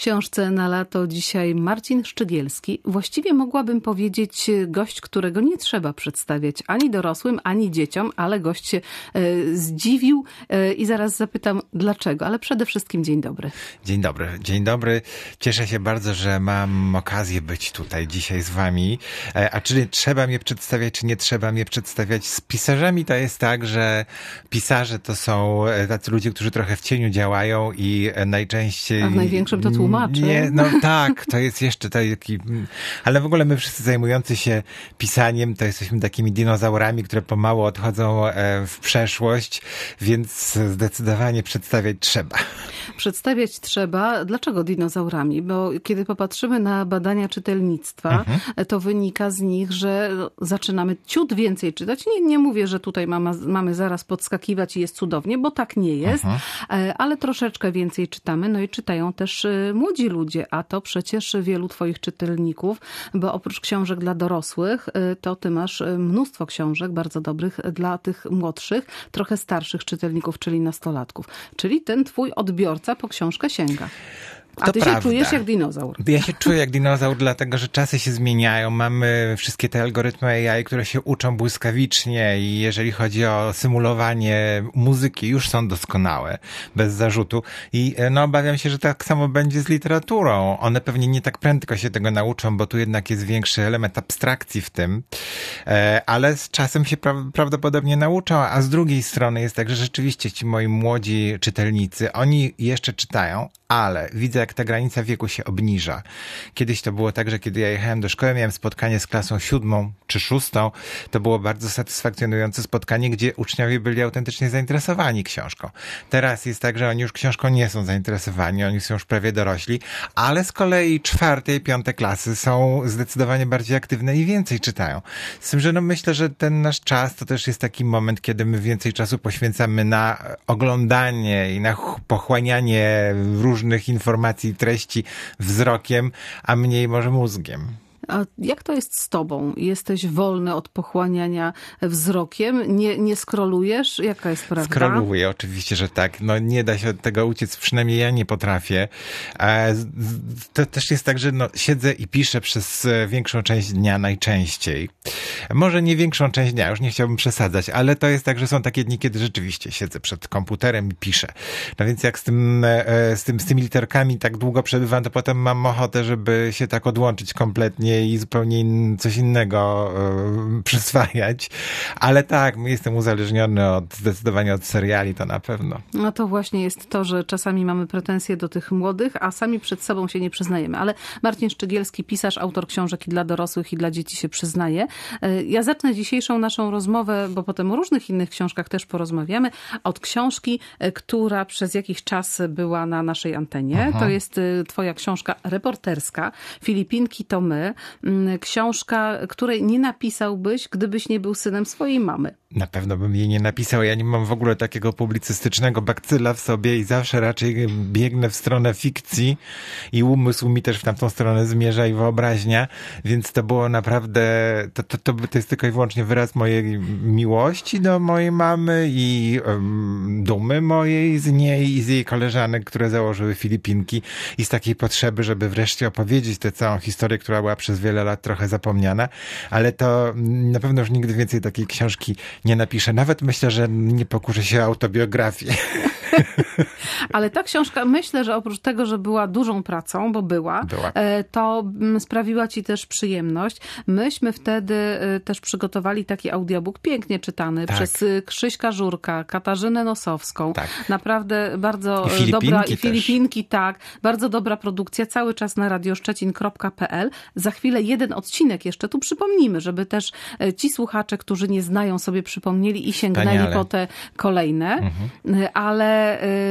książce Na lato dzisiaj Marcin Szczygielski. Właściwie mogłabym powiedzieć gość, którego nie trzeba przedstawiać ani dorosłym, ani dzieciom, ale gość się zdziwił i zaraz zapytam dlaczego, ale przede wszystkim dzień dobry. Dzień dobry, dzień dobry. Cieszę się bardzo, że mam okazję być tutaj dzisiaj z wami. A czy trzeba mnie przedstawiać, czy nie trzeba mnie przedstawiać? Z pisarzami to jest tak, że pisarze to są tacy ludzie, którzy trochę w cieniu działają i najczęściej... A w największym to tłumaczy. Nie, no tak, to jest jeszcze taki... Ale w ogóle my wszyscy zajmujący się pisaniem, to jesteśmy takimi dinozaurami, które pomału odchodzą w przeszłość, więc zdecydowanie przedstawiać trzeba. Przedstawiać trzeba. Dlaczego dinozaurami? Bo kiedy popatrzymy na badania czytelnictwa, to wynika z nich, że zaczynamy ciut więcej czytać. Nie mówię, że tutaj mamy zaraz podskakiwać i jest cudownie, bo tak nie jest, ale troszeczkę więcej czytamy. No i czytają też młodzi ludzie, a to przecież wielu twoich czytelników, bo oprócz książek dla dorosłych, to ty masz mnóstwo książek bardzo dobrych dla tych młodszych, trochę starszych czytelników, czyli nastolatków. Czyli ten twój odbiorca po książkę sięga. A ty się czujesz jak dinozaur. Ja się czuję jak dinozaur, dlatego że czasy się zmieniają. Mamy wszystkie te algorytmy AI, które się uczą błyskawicznie i jeżeli chodzi o symulowanie muzyki, już są doskonałe, bez zarzutu. I no obawiam się, że tak samo będzie z literaturą. One pewnie nie tak prędko się tego nauczą, bo tu jednak jest większy element abstrakcji w tym. Ale z czasem się prawdopodobnie nauczą, a z drugiej strony jest tak, że rzeczywiście ci moi młodzi czytelnicy, oni jeszcze czytają, ale widzę, jak ta granica wieku się obniża. Kiedyś to było tak, że kiedy ja jechałem do szkoły, miałem spotkanie z klasą 7 czy 6. To było bardzo satysfakcjonujące spotkanie, gdzie uczniowie byli autentycznie zainteresowani książką. Teraz jest tak, że oni już książką nie są zainteresowani, oni są już prawie dorośli, ale z kolei 4. i 5. klasy są zdecydowanie bardziej aktywne i więcej czytają. Z tym, że no myślę, że ten nasz czas to też jest taki moment, kiedy my więcej czasu poświęcamy na oglądanie i na pochłanianie różnych informacji i treści wzrokiem, a mniej może mózgiem. A jak to jest z tobą? Jesteś wolny od pochłaniania wzrokiem? Nie scrollujesz? Jaka jest prawda? Scrolluję, oczywiście, że tak. No nie da się od tego uciec, przynajmniej ja nie potrafię. To też jest tak, że no, siedzę i piszę przez większą część dnia najczęściej. Może nie większą część dnia, już nie chciałbym przesadzać, ale to jest tak, że są takie dni, kiedy rzeczywiście siedzę przed komputerem i piszę. No więc jak z tymi literkami tak długo przebywam, to potem mam ochotę, żeby się tak odłączyć kompletnie i zupełnie coś innego przyswajać. Ale tak, jestem uzależniony zdecydowanie od seriali, to na pewno. No to właśnie jest to, że czasami mamy pretensje do tych młodych, a sami przed sobą się nie przyznajemy. Ale Marcin Szczygielski, pisarz, autor książek i dla dorosłych, i dla dzieci się przyznaje. Ja zacznę dzisiejszą naszą rozmowę, bo potem o różnych innych książkach też porozmawiamy, od książki, która przez jakiś czas była na naszej antenie. To jest twoja książka reporterska. Filipinki to my. Książka, której nie napisałbyś, gdybyś nie był synem swojej mamy. Na pewno bym jej nie napisał. Ja nie mam w ogóle takiego publicystycznego bakcyla w sobie i zawsze raczej biegnę w stronę fikcji i umysł mi też w tamtą stronę zmierza i wyobraźnia, więc to było naprawdę, to jest tylko i wyłącznie wyraz mojej miłości do mojej mamy i dumy mojej z niej i z jej koleżanek, które założyły Filipinki i z takiej potrzeby, żeby wreszcie opowiedzieć tę całą historię, która była przez wiele lat trochę zapomniana, ale to na pewno już nigdy więcej takiej książki nie napiszę. Nawet myślę, że nie pokuszę się o autobiografię. Ale ta książka, myślę, że oprócz tego, że była dużą pracą, bo była. To sprawiła ci też przyjemność. Myśmy wtedy też przygotowali taki audiobook, pięknie czytany przez Krzyśka Żurka, Katarzynę Nosowską. Tak. Naprawdę bardzo dobra. I Filipinki, tak. Bardzo dobra produkcja, cały czas na radioszczecin.pl. Za chwilę jeden odcinek jeszcze tu przypomnimy, żeby też ci słuchacze, którzy nie znają, sobie przypomnieli i sięgnęli po te kolejne. Ale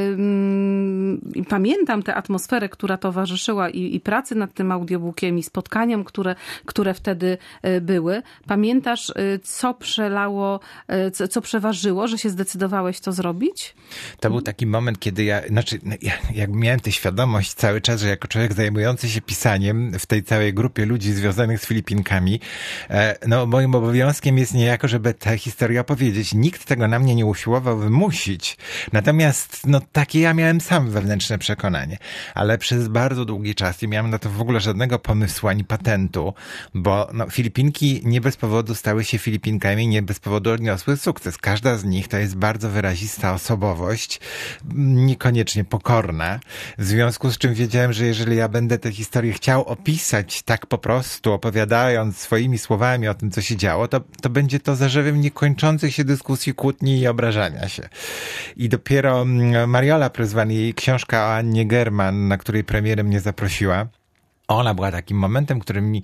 pamiętam tę atmosferę, która towarzyszyła i pracy nad tym audiobookiem, i spotkaniom, które wtedy były. Pamiętasz, co przelało, co przeważyło, że się zdecydowałeś to zrobić? To był taki moment, kiedy jak miałem tę świadomość cały czas, że jako człowiek zajmujący się pisaniem w tej całej grupie ludzi związanych z Filipinkami, no moim obowiązkiem jest niejako, żeby tę historię opowiedzieć. Nikt tego na mnie nie usiłował wymusić. Natomiast jest, takie ja miałem sam wewnętrzne przekonanie. Ale przez bardzo długi czas nie miałem na to w ogóle żadnego pomysłu ani patentu, bo Filipinki nie bez powodu stały się Filipinkami, nie bez powodu odniosły sukces. Każda z nich to jest bardzo wyrazista osobowość, niekoniecznie pokorna, w związku z czym wiedziałem, że jeżeli ja będę tę historię chciał opisać tak po prostu, opowiadając swoimi słowami o tym, co się działo, to będzie to zarzewem niekończących się dyskusji, kłótni i obrażania się. I dopiero Mariola Pryzwan, jej książka o Annie German, na której premierę mnie zaprosiła, ona była takim momentem, który mi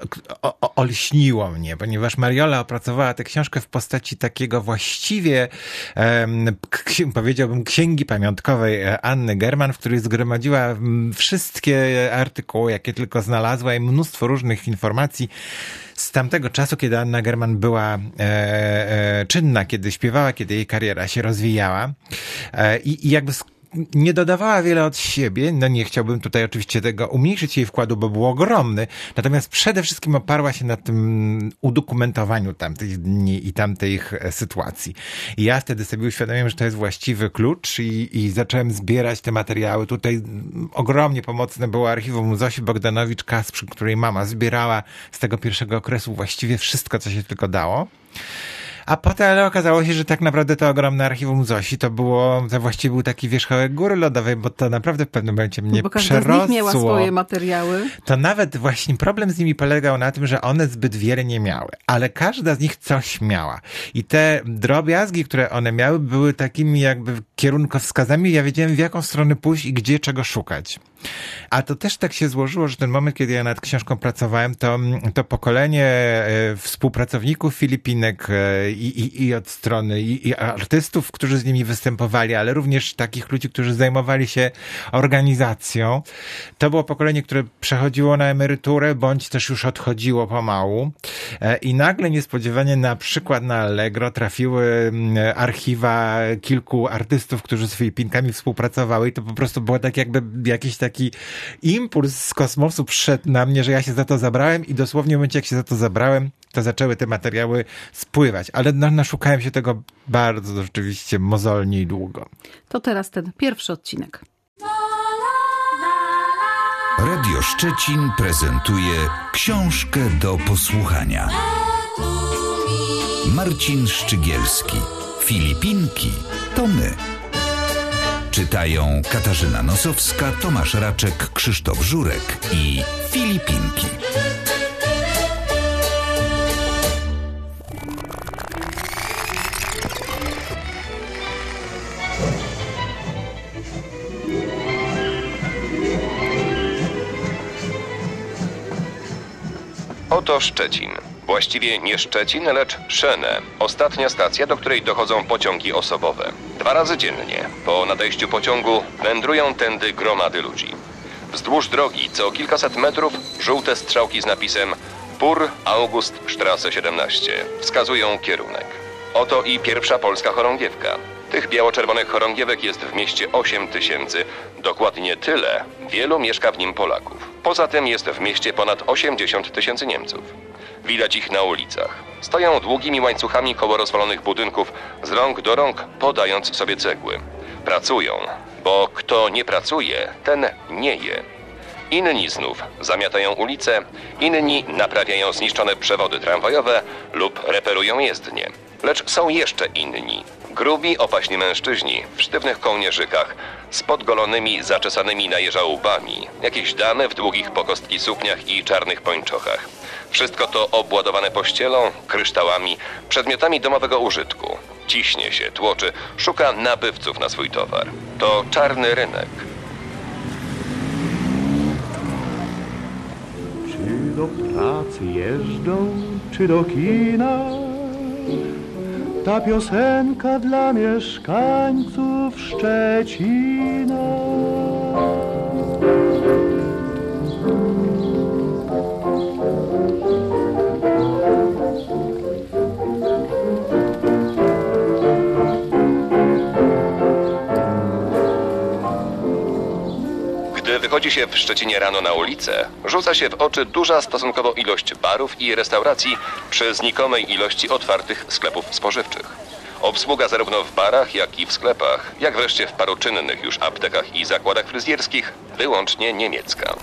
olśniło mnie, ponieważ Mariola opracowała tę książkę w postaci takiego właściwie, powiedziałbym, księgi pamiątkowej Anny German, w której zgromadziła wszystkie artykuły, jakie tylko znalazła i mnóstwo różnych informacji z tamtego czasu, kiedy Anna German była czynna, kiedy śpiewała, kiedy jej kariera się rozwijała i jakby nie dodawała wiele od siebie, nie chciałbym tutaj oczywiście tego umniejszyć jej wkładu, bo był ogromny, natomiast przede wszystkim oparła się na tym udokumentowaniu tamtych dni i tamtych sytuacji. I ja wtedy sobie uświadomiłem, że to jest właściwy klucz i zacząłem zbierać te materiały. Tutaj ogromnie pomocne było archiwum Zosi Bogdanowicz-Kasprzyk, której mama zbierała z tego pierwszego okresu właściwie wszystko, co się tylko dało. A potem okazało się, że tak naprawdę to ogromne archiwum Zosi to właściwie był taki wierzchołek góry lodowej, bo to naprawdę w pewnym momencie mnie przerosło. Bo każda z nich miała swoje materiały. To nawet właśnie problem z nimi polegał na tym, że one zbyt wiele nie miały, ale każda z nich coś miała. I te drobiazgi, które one miały, były takimi jakby kierunkowskazami. Ja wiedziałem, w jaką stronę pójść i gdzie czego szukać. A to też tak się złożyło, że ten moment, kiedy ja nad książką pracowałem, to pokolenie współpracowników Filipinek i od strony i artystów, którzy z nimi występowali, ale również takich ludzi, którzy zajmowali się organizacją. To było pokolenie, które przechodziło na emeryturę, bądź też już odchodziło pomału. I nagle niespodziewanie na przykład na Allegro trafiły archiwa kilku artystów, którzy z Filipinkami współpracowały i to po prostu było tak jakby jakiś taki impuls z kosmosu przyszedł na mnie, że ja się za to zabrałem i dosłownie w momencie, jak się za to zabrałem, to zaczęły te materiały spływać. Ale naszukałem się tego bardzo rzeczywiście mozolnie i długo. To teraz ten pierwszy odcinek. Radio Szczecin prezentuje książkę do posłuchania. Marcin Szczygielski. Filipinki to my. Czytają Katarzyna Nosowska, Tomasz Raczek, Krzysztof Żurek i Filipinki. Oto Szczecin. Właściwie nie Szczecin, lecz Szenę. Ostatnia stacja, do której dochodzą pociągi osobowe. 2 razy dziennie, po nadejściu pociągu, wędrują tędy gromady ludzi. Wzdłuż drogi co kilkaset metrów żółte strzałki z napisem Pur August Strasse 17 wskazują kierunek. Oto i pierwsza polska chorągiewka. Tych biało-czerwonych chorągiewek jest w mieście 8 000. Dokładnie tyle wielu mieszka w nim Polaków. Poza tym jest w mieście ponad 80 000 Niemców. Widać ich na ulicach. Stoją długimi łańcuchami koło rozwalonych budynków, z rąk do rąk podając sobie cegły. Pracują, bo kto nie pracuje, ten nie je. Inni znów zamiatają ulice, inni naprawiają zniszczone przewody tramwajowe lub reperują jezdnie. Lecz są jeszcze inni. Grubi, opaśni mężczyźni w sztywnych kołnierzykach, z podgolonymi, zaczesanymi na jeża łbami, jakieś damy w długich po kostki sukniach i czarnych pończochach. Wszystko to obładowane pościelą, kryształami, przedmiotami domowego użytku. Ciśnie się, tłoczy, szuka nabywców na swój towar. To czarny rynek. Czy do pracy jeżdżą, czy do kina? Ta piosenka dla mieszkańców Szczecina. Gdy wychodzi się w Szczecinie rano na ulicę, rzuca się w oczy duża stosunkowo ilość barów i restauracji przy znikomej ilości otwartych sklepów spożywczych. Obsługa zarówno w barach, jak i w sklepach, jak wreszcie w paroczynnych już aptekach i zakładach fryzjerskich, wyłącznie niemiecka.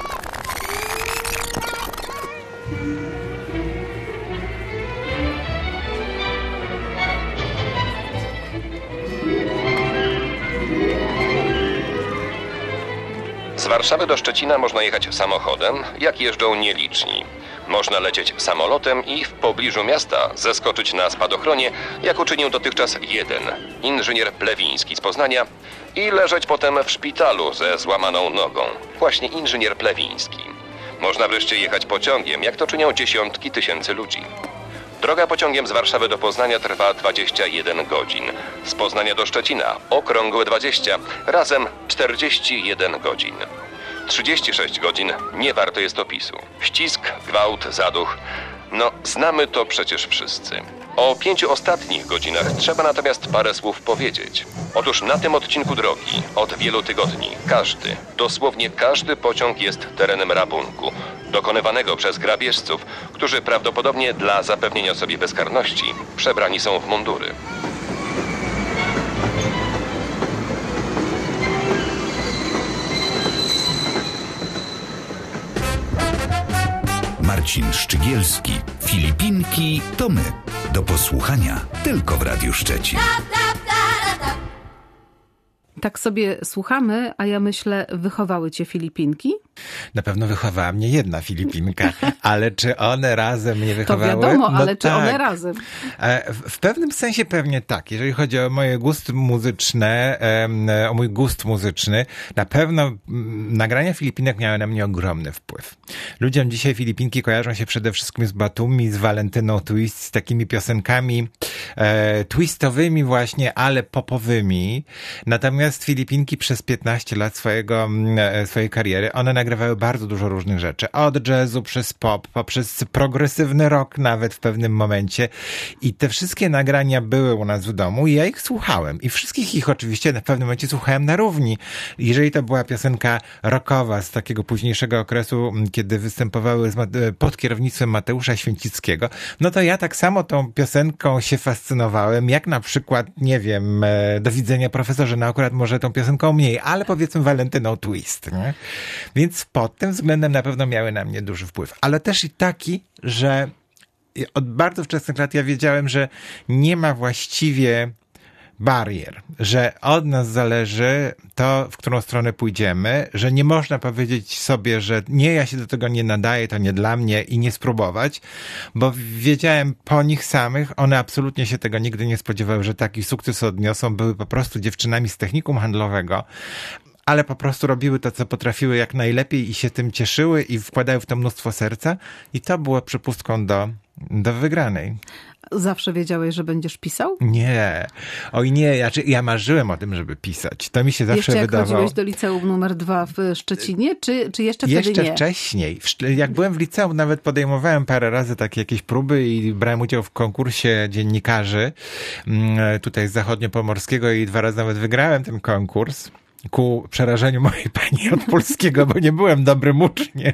Z Warszawy do Szczecina można jechać samochodem, jak jeżdżą nieliczni. Można lecieć samolotem i w pobliżu miasta zeskoczyć na spadochronie, jak uczynił dotychczas jeden inżynier Plewiński z Poznania i leżeć potem w szpitalu ze złamaną nogą. Właśnie inżynier Plewiński. Można wreszcie jechać pociągiem, jak to czynią dziesiątki tysięcy ludzi. Droga pociągiem z Warszawy do Poznania trwa 21 godzin. Z Poznania do Szczecina okrągłe 20, razem 41 godzin. 36 godzin nie warto jest opisu. Ścisk, gwałt, zaduch. No, znamy to przecież wszyscy. O 5 ostatnich godzinach trzeba natomiast parę słów powiedzieć. Otóż na tym odcinku drogi od wielu tygodni dosłownie każdy pociąg jest terenem rabunku, dokonywanego przez grabieżców, którzy prawdopodobnie dla zapewnienia sobie bezkarności przebrani są w mundury. Marcin Szczygielski. Filipinki to my. Do posłuchania tylko w Radiu Szczecin. Tak sobie słuchamy, a ja myślę, wychowały cię Filipinki? Na pewno wychowała mnie jedna Filipinka, ale czy one razem mnie wychowały? To wiadomo, no ale tak. czy one razem? W pewnym sensie pewnie tak. Jeżeli chodzi o moje gusty muzyczne, o mój gust muzyczny, na pewno nagrania Filipinek miały na mnie ogromny wpływ. Ludziom dzisiaj Filipinki kojarzą się przede wszystkim z Batumi, z Valentyną Twist, z takimi piosenkami twistowymi właśnie, ale popowymi. Natomiast Filipinki przez 15 lat swojej kariery, one nagrywały bardzo dużo różnych rzeczy. Od jazzu przez pop, poprzez progresywny rock nawet w pewnym momencie. I te wszystkie nagrania były u nas w domu i ja ich słuchałem. I wszystkich ich oczywiście w pewnym momencie słuchałem na równi. Jeżeli to była piosenka rockowa z takiego późniejszego okresu, kiedy występowały pod kierownictwem Mateusza Święcickiego, no to ja tak samo tą piosenką się fascynowałem, jak na przykład, nie wiem, Do widzenia profesorze, no akurat może tą piosenką mniej, ale powiedzmy Valentyną Twist, nie? Więc pod tym względem na pewno miały na mnie duży wpływ. Ale też i taki, że od bardzo wczesnych lat ja wiedziałem, że nie ma właściwie barier, że od nas zależy to, w którą stronę pójdziemy, że nie można powiedzieć sobie, że nie, ja się do tego nie nadaję, to nie dla mnie i nie spróbować, bo wiedziałem po nich samych, one absolutnie się tego nigdy nie spodziewały, że taki sukces odniosą, były po prostu dziewczynami z technikum handlowego, ale po prostu robiły to, co potrafiły jak najlepiej i się tym cieszyły i wkładały w to mnóstwo serca i to było przepustką do wygranej. Zawsze wiedziałeś, że będziesz pisał? Nie. Oj nie, ja marzyłem o tym, żeby pisać. To mi się zawsze jeszcze jak wydawało. chodziłeś do liceum numer 2 w Szczecinie, czy jeszcze wtedy nie? Jeszcze wcześniej. Jak byłem w liceum, nawet podejmowałem parę razy takie jakieś próby i brałem udział w konkursie dziennikarzy tutaj z zachodniopomorskiego i 2 razy nawet wygrałem ten konkurs. Ku przerażeniu mojej pani od polskiego, bo nie byłem dobrym uczniem.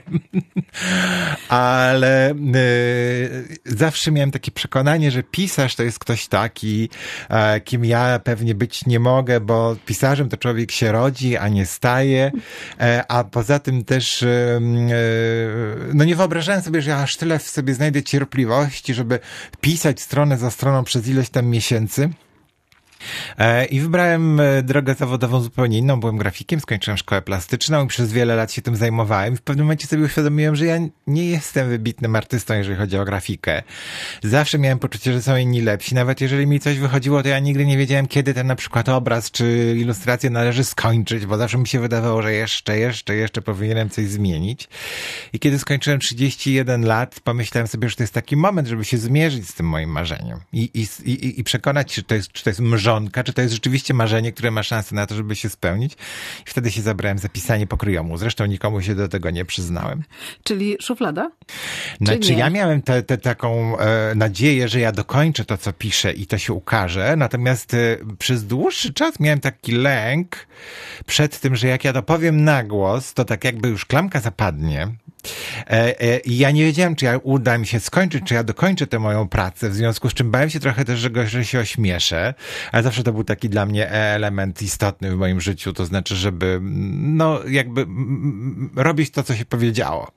Ale zawsze miałem takie przekonanie, że pisarz to jest ktoś taki, kim ja pewnie być nie mogę, bo pisarzem to człowiek się rodzi, a nie staje. A poza tym też no nie wyobrażałem sobie, że ja aż tyle w sobie znajdę cierpliwości, żeby pisać stronę za stroną przez ileś tam miesięcy. I wybrałem drogę zawodową zupełnie inną. Byłem grafikiem, skończyłem szkołę plastyczną i przez wiele lat się tym zajmowałem. I w pewnym momencie sobie uświadomiłem, że ja nie jestem wybitnym artystą, jeżeli chodzi o grafikę. Zawsze miałem poczucie, że są inni lepsi. Nawet jeżeli mi coś wychodziło, to ja nigdy nie wiedziałem, kiedy ten na przykład obraz czy ilustrację należy skończyć, bo zawsze mi się wydawało, że jeszcze powinienem coś zmienić. I kiedy skończyłem 31 lat, pomyślałem sobie, że to jest taki moment, żeby się zmierzyć z tym moim marzeniem. I przekonać się, czy to jest mrzonka, czy to jest rzeczywiście marzenie, które ma szansę na to, żeby się spełnić. I wtedy się zabrałem za pisanie pokryjomu. Zresztą nikomu się do tego nie przyznałem. Czyli szuflada? Znaczy ja miałem taką nadzieję, że ja dokończę to, co piszę i to się ukaże. Natomiast przez dłuższy czas miałem taki lęk przed tym, że jak ja to powiem na głos, to tak jakby już klamka zapadnie I ja nie wiedziałem, czy uda mi się skończyć, czy ja dokończę tę moją pracę, w związku z czym bałem się trochę też, że się ośmieszę, ale zawsze to był taki dla mnie element istotny w moim życiu, to znaczy, żeby jakby robić to, co się powiedziało.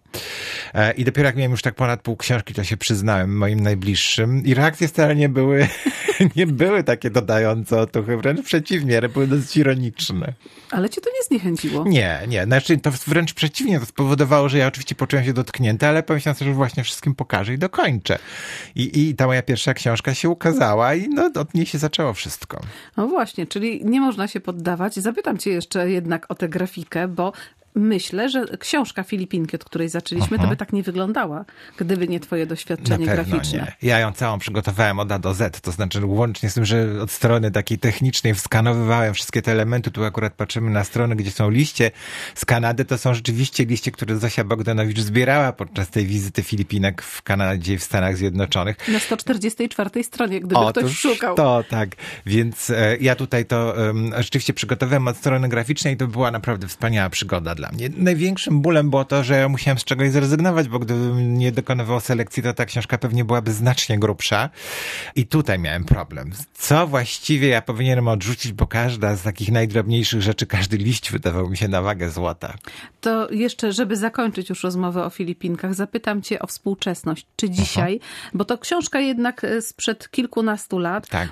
I dopiero jak miałem już tak ponad pół książki, to się przyznałem moim najbliższym i reakcje wcale nie były takie dodające otuchy, wręcz przeciwnie, były dosyć ironiczne. Ale cię to nie zniechęciło? Nie. Znaczy to wręcz przeciwnie, to spowodowało, że ja oczywiście poczułem się dotknięty, ale pomyślałem sobie, że właśnie wszystkim pokażę i dokończę. I ta moja pierwsza książka się ukazała i od niej się zaczęło wszystko. No właśnie, czyli nie można się poddawać. Zapytam cię jeszcze jednak o tę grafikę, bo myślę, że książka Filipinki, od której zaczęliśmy, to by tak nie wyglądała, gdyby nie twoje doświadczenie graficzne. Nie. Ja ją całą przygotowałem od A do Z, to znaczy łącznie z tym, że od strony takiej technicznej wskanowywałem wszystkie te elementy. Tu akurat patrzymy na stronę, gdzie są liście z Kanady. To są rzeczywiście liście, które Zosia Bogdanowicz zbierała podczas tej wizyty Filipinek w Kanadzie i w Stanach Zjednoczonych. Na 144 stronie, gdyby ktoś szukał. To tak. Więc ja tutaj to rzeczywiście przygotowałem od strony graficznej i to była naprawdę wspaniała przygoda dla mnie. Największym bólem było to, że musiałem z czegoś zrezygnować, bo gdybym nie dokonywał selekcji, to ta książka pewnie byłaby znacznie grubsza. I tutaj miałem problem. Co właściwie ja powinienem odrzucić, bo każda z takich najdrobniejszych rzeczy, każdy liść wydawał mi się na wagę złota. To jeszcze, żeby zakończyć już rozmowę o Filipinkach, zapytam cię o współczesność. Czy dzisiaj, bo to książka jednak sprzed kilkunastu lat, tak.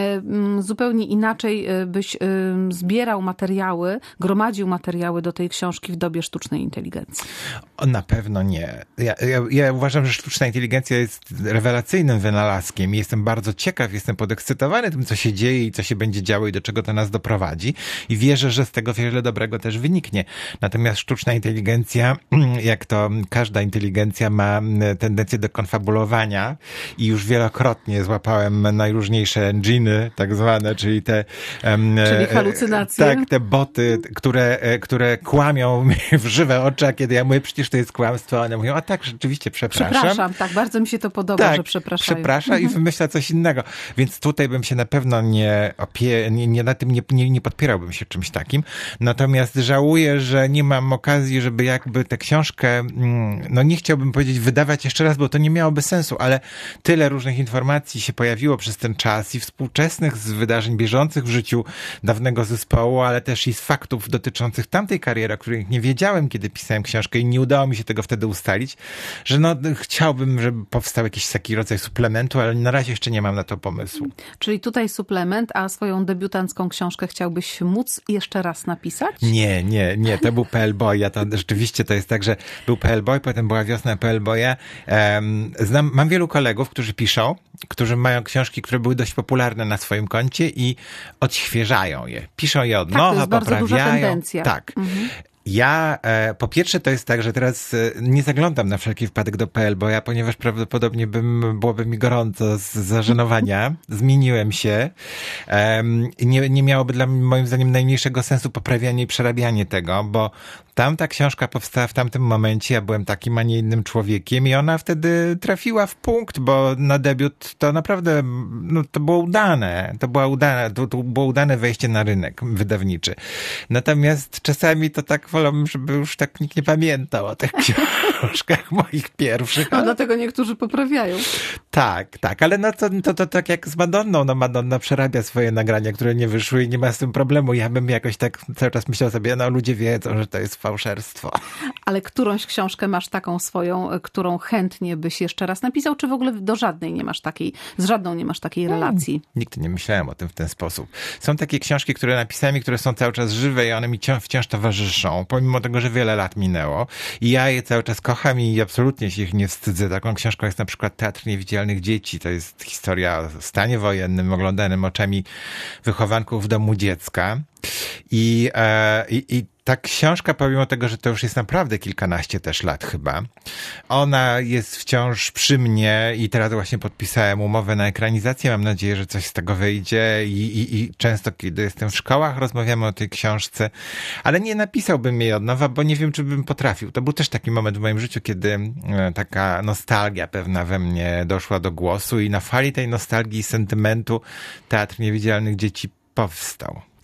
Zupełnie inaczej byś zbierał materiały, gromadził materiały do tej książki w dobie sztucznej inteligencji? Na pewno nie. Ja uważam, że sztuczna inteligencja jest rewelacyjnym wynalazkiem i jestem bardzo ciekaw, jestem podekscytowany tym, co się dzieje i co się będzie działo i do czego to nas doprowadzi i wierzę, że z tego wiele dobrego też wyniknie. Natomiast sztuczna inteligencja, jak to każda inteligencja, ma tendencję do konfabulowania i już wielokrotnie złapałem najróżniejsze engine'y, tak zwane, czyli te... czyli halucynacje? Tak, te boty, które kłamią w żywe oczy, a kiedy ja mówię, przecież to jest kłamstwo, one mówią, a tak, rzeczywiście, przepraszam. Tak, bardzo mi się to podoba, że przepraszają. Przeprasza i wymyśla coś innego. Więc tutaj bym się na pewno nie podpierałbym się czymś takim. Natomiast żałuję, że nie mam okazji, żeby jakby tę książkę, nie chciałbym powiedzieć wydawać jeszcze raz, bo to nie miałoby sensu, ale tyle różnych informacji się pojawiło przez ten czas i współczesnych z wydarzeń bieżących w życiu dawnego zespołu, ale też i z faktów dotyczących tamtej kariery, o których nie wiedziałem, kiedy pisałem książkę i nie udało mi się tego wtedy ustalić, że chciałbym, żeby powstał jakiś taki rodzaj suplementu, ale na razie jeszcze nie mam na to pomysłu. Czyli tutaj suplement, a swoją debiutancką książkę chciałbyś móc jeszcze raz napisać? Nie, to był PL Boy. Rzeczywiście to jest tak, że był PL Boy, potem była wiosna PL Boya. Mam wielu kolegów, którzy mają książki, które były dość popularne na swoim koncie i odświeżają je. Piszą je od nowa, to jest poprawiają. Bardzo duża tendencja. Tak. Ja, po pierwsze to jest tak, że teraz nie zaglądam na wszelki wypadek do PL Boya, ponieważ prawdopodobnie byłoby mi gorąco z zażenowania. Zmieniłem się. Nie miałoby moim zdaniem najmniejszego sensu poprawianie i przerabianie tego, bo tamta książka powstała w tamtym momencie, ja byłem takim, a nie innym człowiekiem i ona wtedy trafiła w punkt, bo na debiut to naprawdę, to było udane. To było udane wejście na rynek wydawniczy. Natomiast czasami to tak wolałbym, żeby już tak nikt nie pamiętał o tych książkach moich pierwszych. A dlatego niektórzy poprawiają. Tak, ale to tak jak z Madonną. Madonna przerabia swoje nagrania, które nie wyszły i nie ma z tym problemu. Ja bym jakoś tak cały czas myślał sobie, ludzie wiedzą, że to jest fałszerstwo. Ale którąś książkę masz taką swoją, którą chętnie byś jeszcze raz napisał, czy w ogóle z żadną nie masz takiej relacji? Nigdy nie myślałem o tym w ten sposób. Są takie książki, które napisałem i które są cały czas żywe i one mi wciąż towarzyszą, pomimo tego, że wiele lat minęło. I ja je cały czas kocham i absolutnie się ich nie wstydzę. Taką książką jest na przykład Teatr Niewidzialnych Dzieci. To jest historia o stanie wojennym, oglądanym oczami wychowanków w domu dziecka. I ta książka, pomimo tego, że to już jest naprawdę kilkanaście też lat chyba, ona jest wciąż przy mnie i teraz właśnie podpisałem umowę na ekranizację. Mam nadzieję, że coś z tego wyjdzie i często, kiedy jestem w szkołach, rozmawiamy o tej książce, ale nie napisałbym jej od nowa, bo nie wiem, czy bym potrafił. To był też taki moment w moim życiu, kiedy taka nostalgia pewna we mnie doszła do głosu i na fali tej nostalgii i sentymentu Teatr Niewidzialnych Dzieci powstał.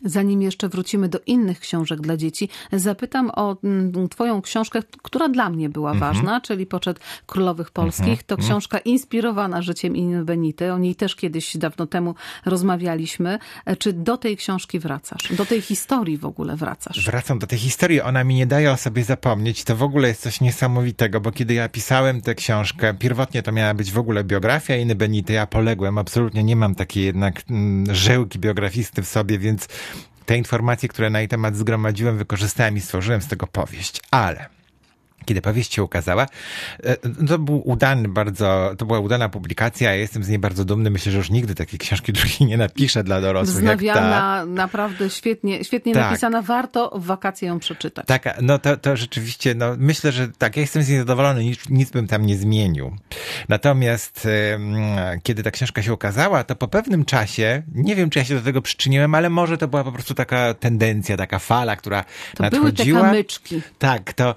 Zanim jeszcze wrócimy do innych książek dla dzieci, zapytam o twoją książkę, która dla mnie była ważna, czyli Poczet Królowych Polskich. To książka inspirowana życiem Iny Benity. O niej też kiedyś dawno temu rozmawialiśmy. Czy do tej książki wracasz? Do tej historii w ogóle wracasz? Wracam do tej historii. Ona mi nie daje o sobie zapomnieć. To w ogóle jest coś niesamowitego, bo kiedy ja pisałem tę książkę, pierwotnie to miała być w ogóle biografia Iny Benity. Ja poległem. Absolutnie nie mam takiej jednak żyłki biografisty w sobie, więc te informacje, które na jej temat zgromadziłem, wykorzystałem i stworzyłem z tego powieść. Ale kiedy powieść się ukazała, to była udana publikacja, ja jestem z niej bardzo dumny. Myślę, że już nigdy takiej książki drugiej nie napiszę dla dorosłych. Wznawiana, naprawdę świetnie napisana. Warto w wakacje ją przeczytać. Tak, no to rzeczywiście, no myślę, że tak, ja jestem z niej zadowolony, nic bym tam nie zmienił. Natomiast kiedy ta książka się ukazała, to po pewnym czasie, nie wiem, czy ja się do tego przyczyniłem, ale może to była po prostu taka tendencja, taka fala, która to nadchodziła. Były te kamyczki. Tak, to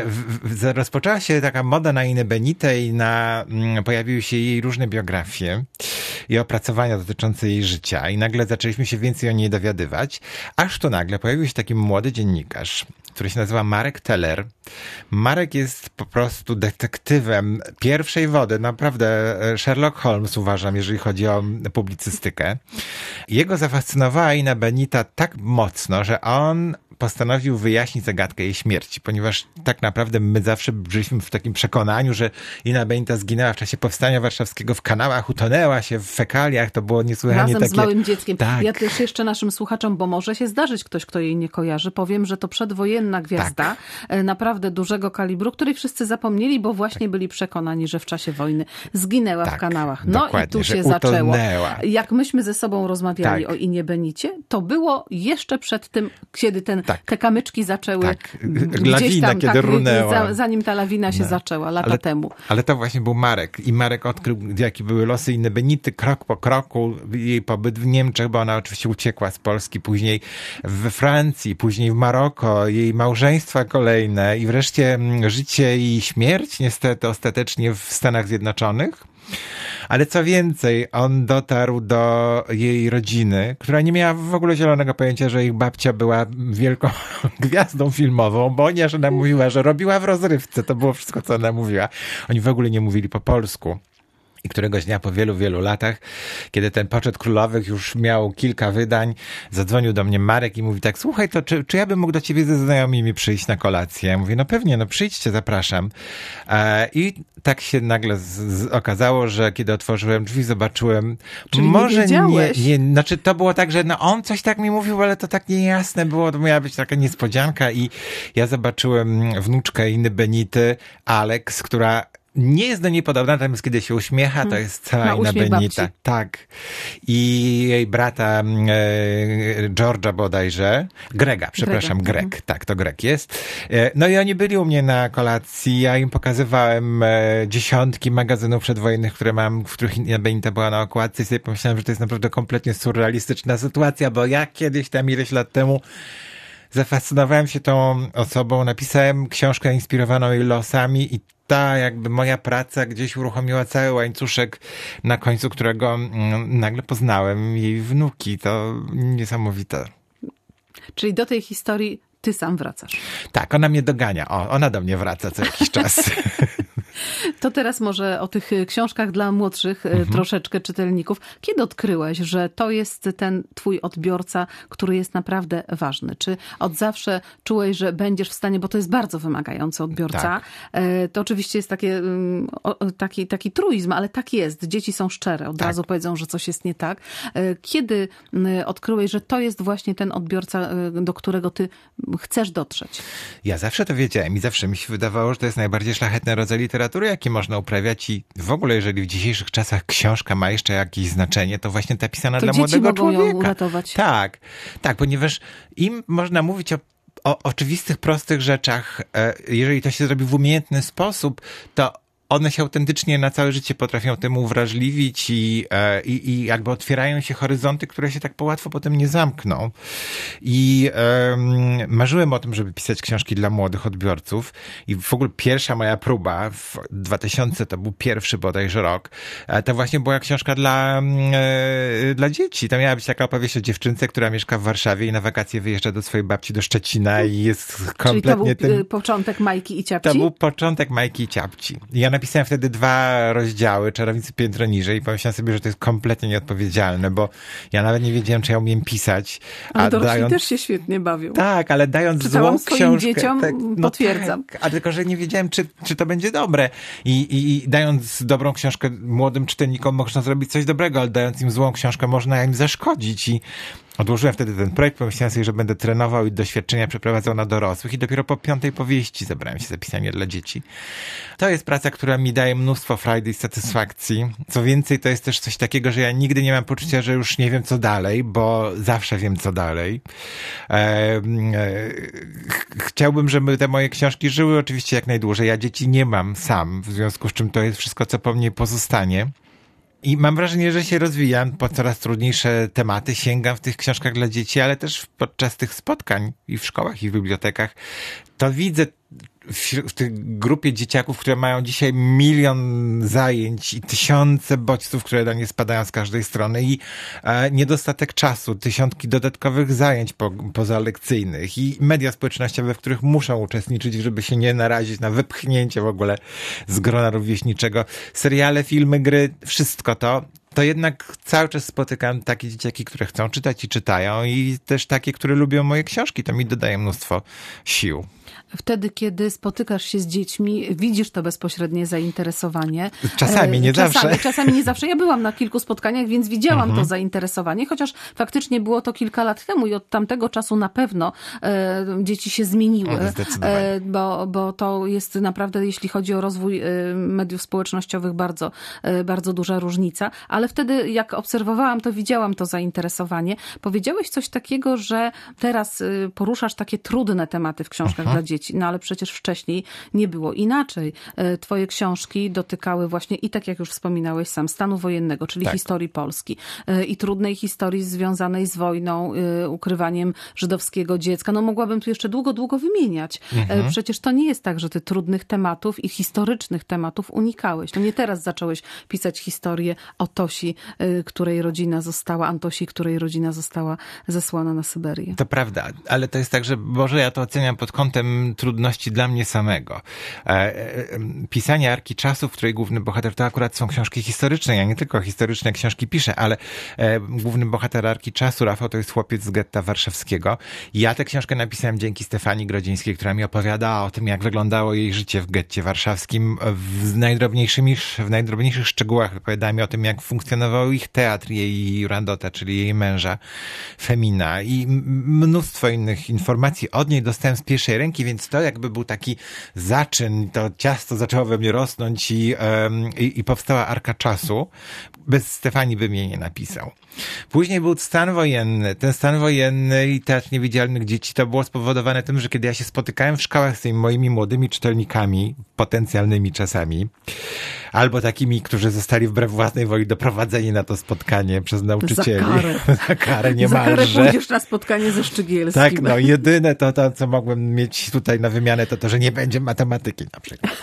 rozpoczęła się taka moda na Inę Benitę i pojawiły się jej różne biografie i opracowania dotyczące jej życia i nagle zaczęliśmy się więcej o niej dowiadywać, aż tu nagle pojawił się taki młody dziennikarz, który się nazywa Marek Teller. Marek jest po prostu detektywem pierwszej wody, naprawdę Sherlock Holmes uważam, jeżeli chodzi o publicystykę. Jego zafascynowała Ina Benita tak mocno, że on postanowił wyjaśnić zagadkę jej śmierci, ponieważ tak naprawdę my zawsze żyliśmy w takim przekonaniu, że Ina Benita zginęła w czasie Powstania Warszawskiego w kanałach, utonęła się w fekaliach, to było niesłychanie razem takie... z małym dzieckiem. Tak. Ja też jeszcze naszym słuchaczom, bo może się zdarzyć ktoś, kto jej nie kojarzy, powiem, że to przedwojenna gwiazda, naprawdę dużego kalibru, której wszyscy zapomnieli, bo właśnie byli przekonani, że w czasie wojny zginęła w kanałach. No i tu się zaczęło. Jak myśmy ze sobą rozmawiali o Inie Benicie, to było jeszcze przed tym, kiedy te kamyczki zaczęły gdzieś tam, kiedy runęła. Zanim ta lawina się zaczęła, lata temu. Ale to właśnie był Marek. I Marek odkrył, jakie były losy Iny Benity, krok po kroku, jej pobyt w Niemczech, bo ona oczywiście uciekła z Polski, później we Francji, później w Maroko, jej małżeństwa kolejne i wreszcie życie i śmierć, niestety ostatecznie w Stanach Zjednoczonych. Ale co więcej, on dotarł do jej rodziny, która nie miała w ogóle zielonego pojęcia, że ich babcia była wielką gwiazdą filmową, bo ona mówiła, że robiła w rozrywce. To było wszystko, co ona mówiła. Oni w ogóle nie mówili po polsku. I któregoś dnia po wielu, wielu latach, kiedy ten Poczet Królowych już miał kilka wydań, zadzwonił do mnie Marek i mówi tak, słuchaj, to czy ja bym mógł do ciebie ze znajomymi przyjść na kolację? Ja mówię, no pewnie, no przyjdźcie, zapraszam. I tak się nagle okazało, że kiedy otworzyłem drzwi, zobaczyłem... Czyli może nie, znaczy to było tak, że on coś tak mi mówił, ale to tak niejasne było, to miała być taka niespodzianka i ja zobaczyłem wnuczkę Iny Benity, Alex, która nie jest do niej podobna, natomiast kiedy się uśmiecha, to jest cała Ina Benita. Babci. Tak. I jej brata George'a bodajże. Grega. Greg. Tak, to Greg jest. No i oni byli u mnie na kolacji. Ja im pokazywałem dziesiątki magazynów przedwojennych, które mam, w których Ina Benita była na okładce i sobie pomyślałem, że to jest naprawdę kompletnie surrealistyczna sytuacja, bo ja kiedyś tam ileś lat temu zafascynowałem się tą osobą, napisałem książkę inspirowaną jej losami i ta jakby moja praca gdzieś uruchomiła cały łańcuszek, na końcu którego nagle poznałem jej wnuki. To niesamowite. Czyli do tej historii ty sam wracasz. Tak, ona mnie dogania. Ona do mnie wraca co jakiś czas. To teraz może o tych książkach dla młodszych troszeczkę czytelników. Kiedy odkryłeś, że to jest ten twój odbiorca, który jest naprawdę ważny? Czy od zawsze czułeś, że będziesz w stanie, bo to jest bardzo wymagający odbiorca. Tak. To oczywiście jest taki truizm, ale tak jest. Dzieci są szczere. Od razu powiedzą, że coś jest nie tak. Kiedy odkryłeś, że to jest właśnie ten odbiorca, do którego ty chcesz dotrzeć? Ja zawsze to wiedziałem i zawsze mi się wydawało, że to jest najbardziej szlachetny rodzaj literatury, jaki można uprawiać i w ogóle, jeżeli w dzisiejszych czasach książka ma jeszcze jakieś znaczenie, to właśnie ta pisana dla młodego człowieka. Ją uratować. Tak, ponieważ im można mówić o oczywistych, prostych rzeczach, jeżeli to się zrobi w umiejętny sposób, to one się autentycznie na całe życie potrafią temu uwrażliwić i jakby otwierają się horyzonty, które się tak łatwo potem nie zamkną. I marzyłem o tym, żeby pisać książki dla młodych odbiorców i w ogóle pierwsza moja próba w 2000, to był pierwszy bodajże rok, to właśnie była książka dla dzieci. To miała być taka opowieść o dziewczynce, która mieszka w Warszawie i na wakacje wyjeżdża do swojej babci do Szczecina i jest kompletnie... Czyli to był początek Majki i Ciapci? To był początek Majki i Ciapci. Ja napisałem wtedy 2 rozdziały, Czarownicy piętro niżej i pomyślałem sobie, że to jest kompletnie nieodpowiedzialne, bo ja nawet nie wiedziałem, czy ja umiem pisać. Ale dorośli też się świetnie bawią. Tak, ale dając Czytałam złą książkę... dzieciom, tak, potwierdzam. Tak, a tylko, że nie wiedziałem, czy to będzie dobre. I dając dobrą książkę młodym czytelnikom można zrobić coś dobrego, ale dając im złą książkę można im zaszkodzić. I odłożyłem wtedy ten projekt, pomyślałem sobie, że będę trenował i doświadczenia przeprowadzał na dorosłych i dopiero po 5. powieści zabrałem się za pisanie dla dzieci. To jest praca, która mi daje mnóstwo frajdy i satysfakcji. Co więcej, to jest też coś takiego, że ja nigdy nie mam poczucia, że już nie wiem co dalej, bo zawsze wiem co dalej. Chciałbym, żeby te moje książki żyły oczywiście jak najdłużej. Ja dzieci nie mam sam, w związku z czym to jest wszystko, co po mnie pozostanie. I mam wrażenie, że się rozwijam po coraz trudniejsze tematy, sięgam w tych książkach dla dzieci, ale też podczas tych spotkań i w szkołach, i w bibliotekach, to widzę w tej grupie dzieciaków, które mają dzisiaj 1 milion zajęć i tysiące bodźców, które do nie spadają z każdej strony i niedostatek czasu, tysiączki dodatkowych zajęć pozalekcyjnych i media społecznościowe, w których muszą uczestniczyć, żeby się nie narazić na wypchnięcie w ogóle z grona rówieśniczego. Seriale, filmy, gry, wszystko to jednak cały czas spotykam takie dzieciaki, które chcą czytać i czytają i też takie, które lubią moje książki. To mi dodaje mnóstwo sił. Wtedy, kiedy spotykasz się z dziećmi, widzisz to bezpośrednie zainteresowanie. Czasami, nie zawsze. Czasami nie zawsze. Ja byłam na kilku spotkaniach, więc widziałam to zainteresowanie, chociaż faktycznie było to kilka lat temu i od tamtego czasu na pewno dzieci się zmieniły. Bo to jest naprawdę, jeśli chodzi o rozwój mediów społecznościowych, bardzo, bardzo duża różnica. Ale wtedy, jak obserwowałam, to widziałam to zainteresowanie. Powiedziałeś coś takiego, że teraz poruszasz takie trudne tematy w książkach dla dzieci. No ale przecież wcześniej nie było inaczej. Twoje książki dotykały właśnie i tak jak już wspominałeś sam, stanu wojennego, czyli historii Polski i trudnej historii związanej z wojną, ukrywaniem żydowskiego dziecka. No mogłabym tu jeszcze długo wymieniać. Przecież to nie jest tak, że ty trudnych tematów i historycznych tematów unikałeś. No nie teraz zacząłeś pisać historię o Tosi, której rodzina została zesłana na Syberię. To prawda, ale to jest tak, że może ja to oceniam pod kątem trudności dla mnie samego. Pisanie Arki Czasu, w której główny bohater, to akurat są książki historyczne, ja nie tylko historyczne książki piszę, ale główny bohater Arki Czasu, Rafał, to jest chłopiec z getta warszawskiego. Ja tę książkę napisałem dzięki Stefanii Grodzińskiej, która mi opowiadała o tym, jak wyglądało jej życie w getcie warszawskim w najdrobniejszych szczegółach. Opowiadała mi o tym, jak funkcjonował ich teatr, jej Randota, czyli jej męża, Femina i mnóstwo innych informacji od niej dostałem z pierwszej ręki, więc to jakby był taki zaczyn, to ciasto zaczęło we mnie rosnąć i powstała Arka Czasu. Bez Stefanii bym jej nie napisał. Później był stan wojenny. Ten stan wojenny i Teatr Niewidzialnych Dzieci to było spowodowane tym, że kiedy ja się spotykałem w szkołach z tymi moimi młodymi czytelnikami, potencjalnymi czasami, albo takimi, którzy zostali wbrew własnej woli doprowadzeni na to spotkanie przez nauczycieli. Za karę niemalże. Za karę pójdziesz na spotkanie ze Szczygielskim. Tak, no jedyne to, co mogłem mieć tutaj na wymianę, to, że nie będzie matematyki na przykład.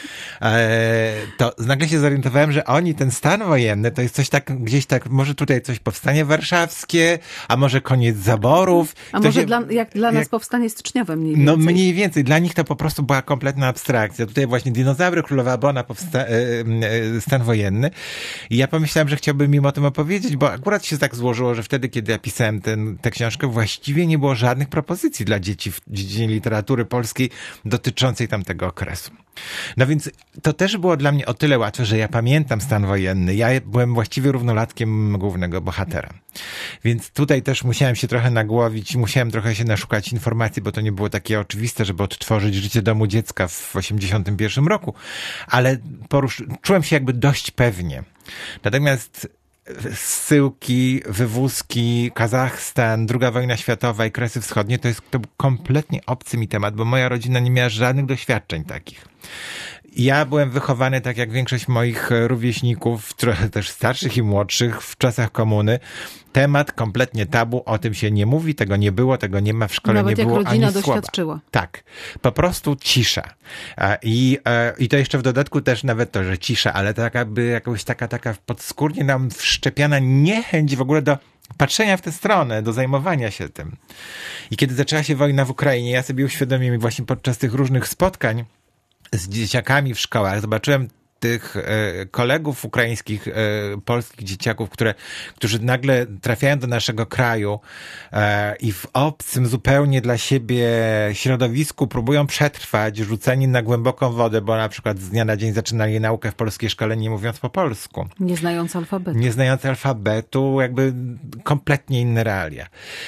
To nagle się zorientowałem, że oni, ten stan wojenny, to jest coś tak, gdzieś tak, może tutaj coś powstanie warszawskie, a może koniec zaborów. A może jak dla nas powstanie styczniowe mniej więcej. No mniej więcej. Dla nich to po prostu była kompletna abstrakcja. Tutaj właśnie dinozaury, Królowa Bona, stan wojenny. I ja pomyślałem, że chciałbym im o tym opowiedzieć, bo akurat się tak złożyło, że wtedy, kiedy ja pisałem tę książkę, właściwie nie było żadnych propozycji dla dzieci w dziedzinie literatury polskiej dotyczącej tamtego okresu. No więc to też było dla mnie o tyle łatwe, że ja pamiętam stan wojenny. Ja byłem właściwie równolatkiem głównego bohatera. Więc tutaj też musiałem się trochę nagłowić, musiałem trochę się naszukać informacji, bo to nie było takie oczywiste, żeby odtworzyć życie domu dziecka w 1981 roku. Ale czułem się jakby dość pewnie. Natomiast zsyłki, wywózki, Kazachstan, II wojna światowa i Kresy Wschodnie, to był kompletnie obcy mi temat, bo moja rodzina nie miała żadnych doświadczeń takich. Ja byłem wychowany tak jak większość moich rówieśników, trochę też starszych i młodszych w czasach komuny. Temat kompletnie tabu, o tym się nie mówi, tego nie było, tego nie ma w szkole, nawet nie było ani rodzina słowa. doświadczyła. Tak, po prostu cisza. I to jeszcze w dodatku też nawet to, że cisza, ale taka podskórnie nam wszczepiana niechęć w ogóle do patrzenia w tę stronę, do zajmowania się tym. I kiedy zaczęła się wojna w Ukrainie, ja sobie uświadomiłem właśnie podczas tych różnych spotkań z dzieciakami w szkołach, zobaczyłem tych kolegów ukraińskich, polskich dzieciaków, którzy nagle trafiają do naszego kraju i w obcym zupełnie dla siebie środowisku próbują przetrwać, rzuceni na głęboką wodę, bo na przykład z dnia na dzień zaczynali naukę w polskiej szkole, nie mówiąc po polsku. Nie znając alfabetu. Nie znając alfabetu, jakby kompletnie inne realia.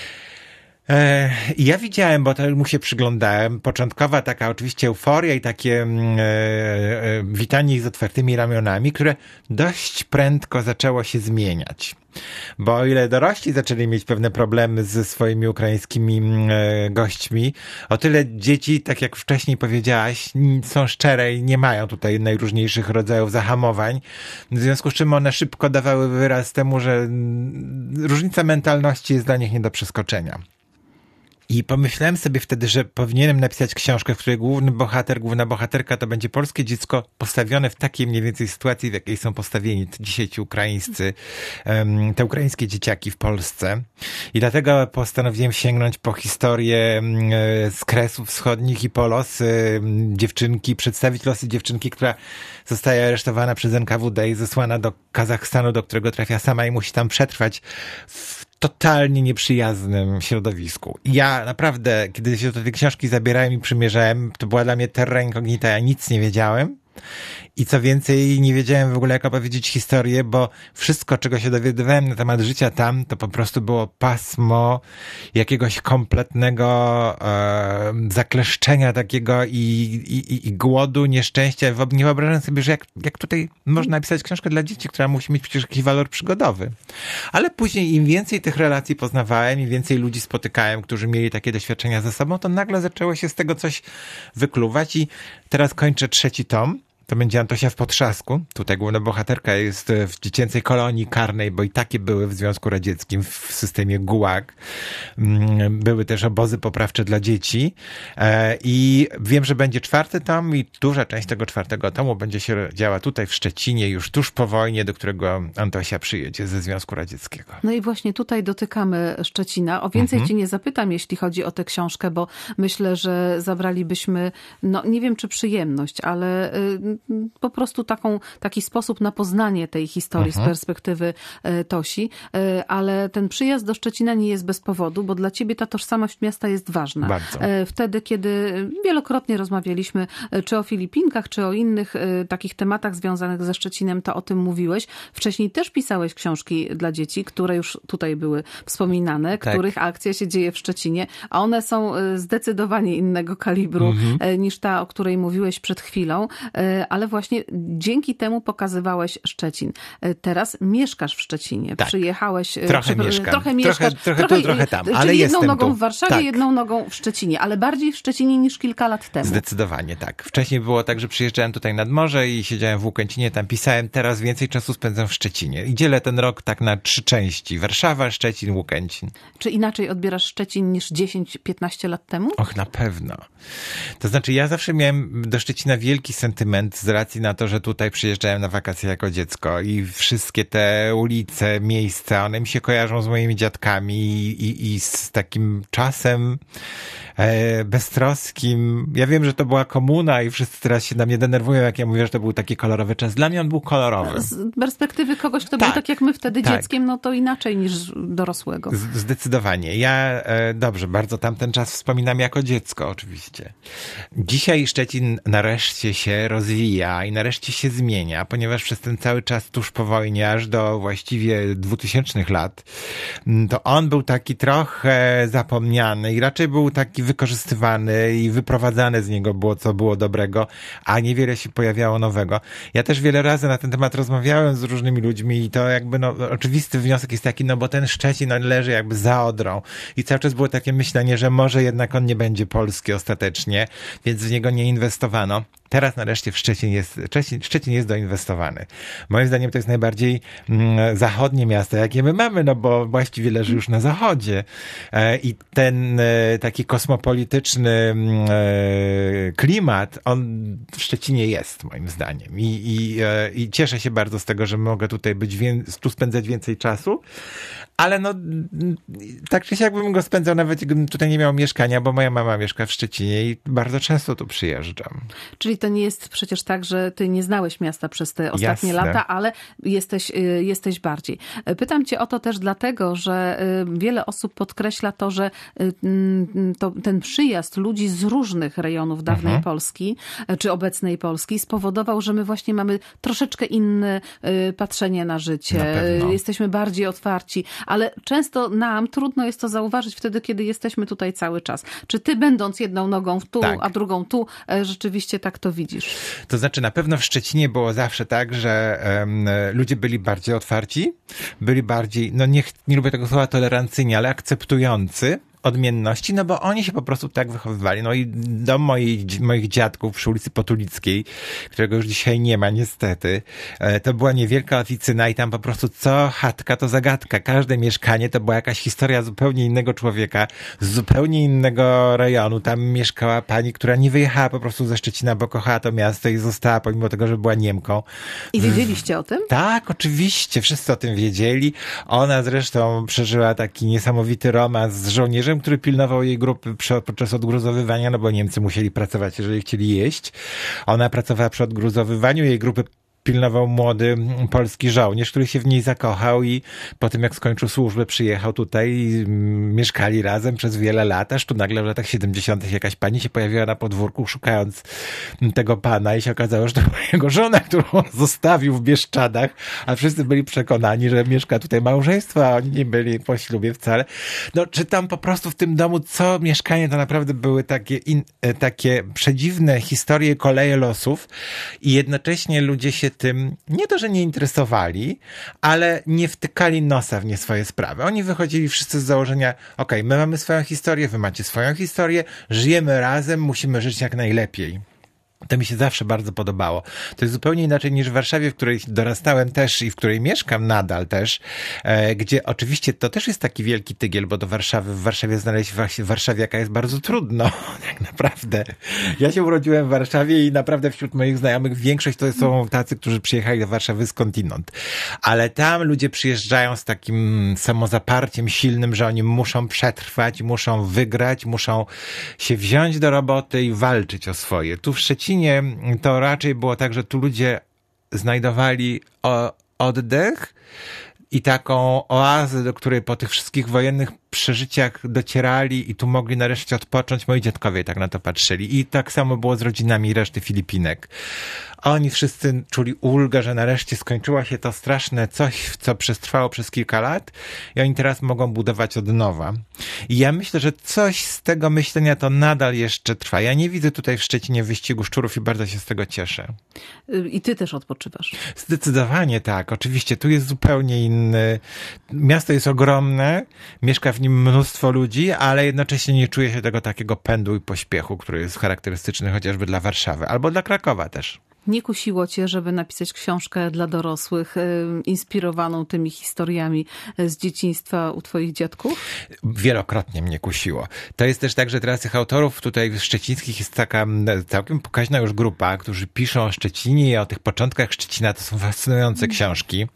Ja widziałem, bo mu się przyglądałem, początkowa taka oczywiście euforia i takie witanie ich z otwartymi ramionami, które dość prędko zaczęło się zmieniać. Bo o ile dorośli zaczęli mieć pewne problemy ze swoimi ukraińskimi gośćmi, o tyle dzieci, tak jak wcześniej powiedziałaś, są szczere i nie mają tutaj najróżniejszych rodzajów zahamowań, w związku z czym one szybko dawały wyraz temu, że różnica mentalności jest dla nich nie do przeskoczenia. I pomyślałem sobie wtedy, że powinienem napisać książkę, w której główny bohater, główna bohaterka to będzie polskie dziecko postawione w takiej mniej więcej sytuacji, w jakiej są postawieni dzisiaj ci ukraińscy, te ukraińskie dzieciaki w Polsce. I dlatego postanowiłem sięgnąć po historię z Kresów Wschodnich i po losy dziewczynki, przedstawić losy dziewczynki, która zostaje aresztowana przez NKWD i zesłana do Kazachstanu, do którego trafia sama i musi tam przetrwać w totalnie nieprzyjaznym środowisku. Ja naprawdę, kiedy się do tej książki zabierałem i przymierzałem, to była dla mnie terra incognita, ja nic nie wiedziałem. I co więcej, nie wiedziałem w ogóle, jak opowiedzieć historię, bo wszystko, czego się dowiadywałem na temat życia tam, to po prostu było pasmo jakiegoś kompletnego zakleszczenia takiego i głodu, nieszczęścia. Nie wyobrażam sobie, że jak tutaj można napisać książkę dla dzieci, która musi mieć przecież jakiś walor przygodowy. Ale później im więcej tych relacji poznawałem, im więcej ludzi spotykałem, którzy mieli takie doświadczenia ze sobą, to nagle zaczęło się z tego coś wykluwać i teraz kończę 3 tom. To będzie Antosia w Podtrzasku. Tutaj główna bohaterka jest w dziecięcej kolonii karnej, bo i takie były w Związku Radzieckim w systemie Gulag. Były też obozy poprawcze dla dzieci. I wiem, że będzie 4 tom i duża część tego 4 tomu będzie się działa tutaj w Szczecinie, już tuż po wojnie, do którego Antosia przyjedzie ze Związku Radzieckiego. No i właśnie tutaj dotykamy Szczecina. O więcej cię nie zapytam, jeśli chodzi o tę książkę, bo myślę, że zabralibyśmy, no nie wiem czy przyjemność, ale po prostu taki sposób na poznanie tej historii z perspektywy Tosi, ale ten przyjazd do Szczecina nie jest bez powodu, bo dla ciebie ta tożsamość miasta jest ważna. Bardzo. Wtedy, kiedy wielokrotnie rozmawialiśmy czy o Filipinkach, czy o innych takich tematach związanych ze Szczecinem, to o tym mówiłeś. Wcześniej też pisałeś książki dla dzieci, które już tutaj były wspominane, tak, których akcja się dzieje w Szczecinie, a one są zdecydowanie innego kalibru niż ta, o której mówiłeś przed chwilą, ale właśnie dzięki temu pokazywałeś Szczecin. Teraz mieszkasz w Szczecinie. Tak. Przyjechałeś... Trochę mieszkam. Trochę mieszkasz. Trochę tu, trochę tam, ale czyli jestem jedną nogą tu. w Warszawie, tak, jedną nogą w Szczecinie, ale bardziej w Szczecinie niż kilka lat temu. Zdecydowanie tak. Wcześniej było tak, że przyjeżdżałem tutaj nad morze i siedziałem w Łukęcinie, tam pisałem. Teraz więcej czasu spędzam w Szczecinie. I dzielę ten rok tak na 3 części. Warszawa, Szczecin, Łukęcin. Czy inaczej odbierasz Szczecin niż 10-15 lat temu? Och, na pewno. To znaczy, ja zawsze miałem do Szczecina wielki sentyment z racji na to, że tutaj przyjeżdżałem na wakacje jako dziecko i wszystkie te ulice, miejsca, one mi się kojarzą z moimi dziadkami i z takim czasem beztroskim. Ja wiem, że to była komuna i wszyscy teraz się na mnie denerwują, jak ja mówię, że to był taki kolorowy czas. Dla mnie on był kolorowy. Z perspektywy kogoś, kto był tak jak my wtedy dzieckiem, no to inaczej niż dorosłego. Zdecydowanie. Ja dobrze, bardzo tamten czas wspominam jako dziecko oczywiście. Dzisiaj Szczecin nareszcie się rozwija i nareszcie się zmienia, ponieważ przez ten cały czas tuż po wojnie, aż do właściwie 2000 lat, to on był taki trochę zapomniany i raczej był taki wykorzystywany i wyprowadzane z niego było, co było dobrego, a niewiele się pojawiało nowego. Ja też wiele razy na ten temat rozmawiałem z różnymi ludźmi i to jakby, no, oczywisty wniosek jest taki, no bo ten Szczecin, on leży jakby za Odrą i cały czas było takie myślenie, że może jednak on nie będzie polski ostatecznie, więc w niego nie inwestowano. teraz nareszcie Szczecin jest doinwestowany. Moim zdaniem to jest najbardziej zachodnie miasto, jakie my mamy, no bo właściwie leży już na zachodzie. I ten taki kosmopolityczny klimat, on w Szczecinie jest, moim zdaniem. I cieszę się bardzo z tego, że mogę tutaj tu spędzać więcej czasu, ale no tak czy siak bym go spędzał, nawet gdybym tutaj nie miał mieszkania, bo moja mama mieszka w Szczecinie i bardzo często tu przyjeżdżam. Czyli to nie jest przecież tak, że ty nie znałeś miasta przez te ostatnie lata, ale jesteś bardziej. Pytam cię o to też dlatego, że wiele osób podkreśla to, że ten przyjazd ludzi z różnych rejonów dawnej Polski, czy obecnej Polski spowodował, że my właśnie mamy troszeczkę inne patrzenie na życie. Jesteśmy bardziej otwarci, ale często nam trudno jest to zauważyć wtedy, kiedy jesteśmy tutaj cały czas. Czy ty, będąc jedną nogą tu, a drugą tu, rzeczywiście tak to widzisz? To znaczy, na pewno w Szczecinie było zawsze tak, że ludzie byli bardziej otwarci, byli bardziej, no nie lubię tego słowa tolerancyjni, ale akceptujący odmienności, no bo oni się po prostu tak wychowywali. No i dom moich dziadków przy ulicy Potulickiej, którego już dzisiaj nie ma niestety, to była niewielka oficyna i tam po prostu co chatka to zagadka. Każde mieszkanie to była jakaś historia zupełnie innego człowieka, z zupełnie innego rejonu. Tam mieszkała pani, która nie wyjechała po prostu ze Szczecina, bo kochała to miasto i została pomimo tego, że była Niemką. I wiedzieliście o tym? Tak, oczywiście. Wszyscy o tym wiedzieli. Ona zresztą przeżyła taki niesamowity romans z żołnierzem, który pilnował jej grupy podczas odgruzowywania, no bo Niemcy musieli pracować, jeżeli chcieli jeść. Ona pracowała przy odgruzowywaniu, jej grupy pilnował młody polski żołnierz, który się w niej zakochał i po tym, jak skończył służbę, przyjechał tutaj i mieszkali razem przez wiele lat, aż tu nagle w latach 70. jakaś pani się pojawiła na podwórku, szukając tego pana i się okazało, że to była jego żona, którą on zostawił w Bieszczadach, a wszyscy byli przekonani, że mieszka tutaj małżeństwo, a oni nie byli po ślubie wcale. No, czy tam po prostu w tym domu co mieszkanie to naprawdę były takie przedziwne historie, koleje losów i jednocześnie ludzie się tym nie to, że nie interesowali, ale nie wtykali nosa w nie swoje sprawy. Oni wychodzili wszyscy z założenia, okej, my mamy swoją historię, wy macie swoją historię, żyjemy razem, musimy żyć jak najlepiej. To mi się zawsze bardzo podobało. To jest zupełnie inaczej niż w Warszawie, w której dorastałem też i w której mieszkam nadal też, gdzie oczywiście to też jest taki wielki tygiel, bo w Warszawie znaleźć warszawiaka jest bardzo trudno, tak naprawdę. Ja się urodziłem w Warszawie i naprawdę wśród moich znajomych większość to są tacy, którzy przyjechali do Warszawy skądinąd. Ale tam ludzie przyjeżdżają z takim samozaparciem silnym, że oni muszą przetrwać, muszą wygrać, muszą się wziąć do roboty i walczyć o swoje. Tu w Szczecinie to raczej było tak, że tu ludzie znajdowali oddech i taką oazę, do której po tych wszystkich wojennych przeżyciach docierali i tu mogli nareszcie odpocząć. Moi dziadkowie tak na to patrzyli. I tak samo było z rodzinami reszty Filipinek. Oni wszyscy czuli ulgę, że nareszcie skończyło się to straszne coś, co przetrwało przez kilka lat i oni teraz mogą budować od nowa. I ja myślę, że coś z tego myślenia to nadal jeszcze trwa. Ja nie widzę tutaj w Szczecinie wyścigu szczurów i bardzo się z tego cieszę. I ty też odpoczywasz. Zdecydowanie tak. Oczywiście tu jest zupełnie inny. Miasto jest ogromne, mieszka w nim mnóstwo ludzi, ale jednocześnie nie czuje się tego takiego pędu i pośpiechu, który jest charakterystyczny chociażby dla Warszawy albo dla Krakowa też. Nie kusiło cię, żeby napisać książkę dla dorosłych, inspirowaną tymi historiami z dzieciństwa u twoich dziadków? Wielokrotnie mnie kusiło. To jest też tak, że teraz tych autorów tutaj szczecińskich jest taka całkiem pokaźna już grupa, którzy piszą o Szczecinie i o tych początkach Szczecina. To są fascynujące książki.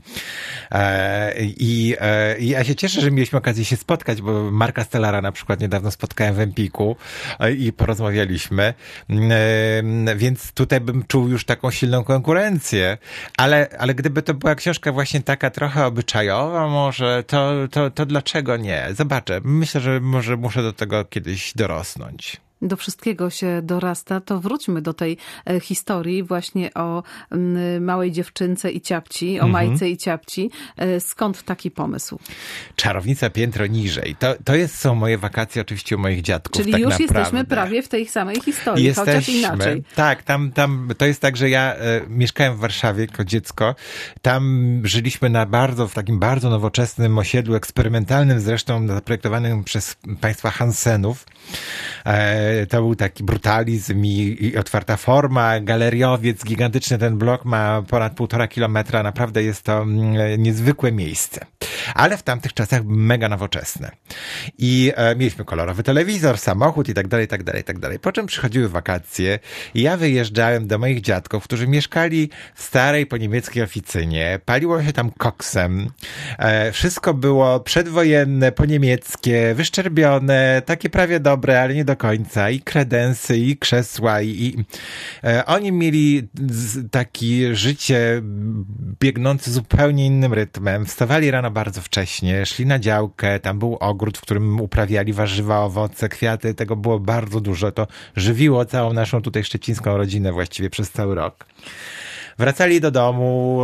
I ja się cieszę, że mieliśmy okazję się spotkać, bo Marka Stellara na przykład niedawno spotkałem w Empiku i porozmawialiśmy. Więc tutaj bym czuł już taką silną konkurencję, ale gdyby to była książka właśnie taka trochę obyczajowa może, to dlaczego nie? Zobaczę. Myślę, że może muszę do tego kiedyś dorosnąć. Do wszystkiego się dorasta, to wróćmy do tej historii właśnie o małej dziewczynce i ciapci, o Majce i ciapci. Skąd taki pomysł? Czarownica piętro niżej. To są moje wakacje oczywiście u moich dziadków. Czyli tak już naprawdę. Jesteśmy prawie w tej samej historii, chociaż inaczej. Tak, tam to jest tak, że ja mieszkałem w Warszawie jako dziecko. Tam żyliśmy w takim bardzo nowoczesnym osiedlu, eksperymentalnym zresztą, zaprojektowanym przez państwa Hansenów. to był taki brutalizm i otwarta forma, galeriowiec gigantyczny, ten blok ma ponad 1,5 kilometra, naprawdę jest to niezwykłe miejsce. Ale w tamtych czasach mega nowoczesne. I mieliśmy kolorowy telewizor, samochód i tak dalej, tak dalej, tak dalej. Po czym przychodziły wakacje i ja wyjeżdżałem do moich dziadków, którzy mieszkali w starej po niemieckiej oficynie. Paliło się tam koksem. Wszystko było przedwojenne, po niemieckie, wyszczerbione, takie prawie dobre, ale nie do końca. I kredensy, i krzesła, i oni mieli takie życie biegnące zupełnie innym rytmem. Wstawali rano bardzo wcześnie, szli na działkę, tam był ogród, w którym uprawiali warzywa, owoce, kwiaty, tego było bardzo dużo. To żywiło całą naszą tutaj szczecińską rodzinę właściwie przez cały rok. Wracali do domu,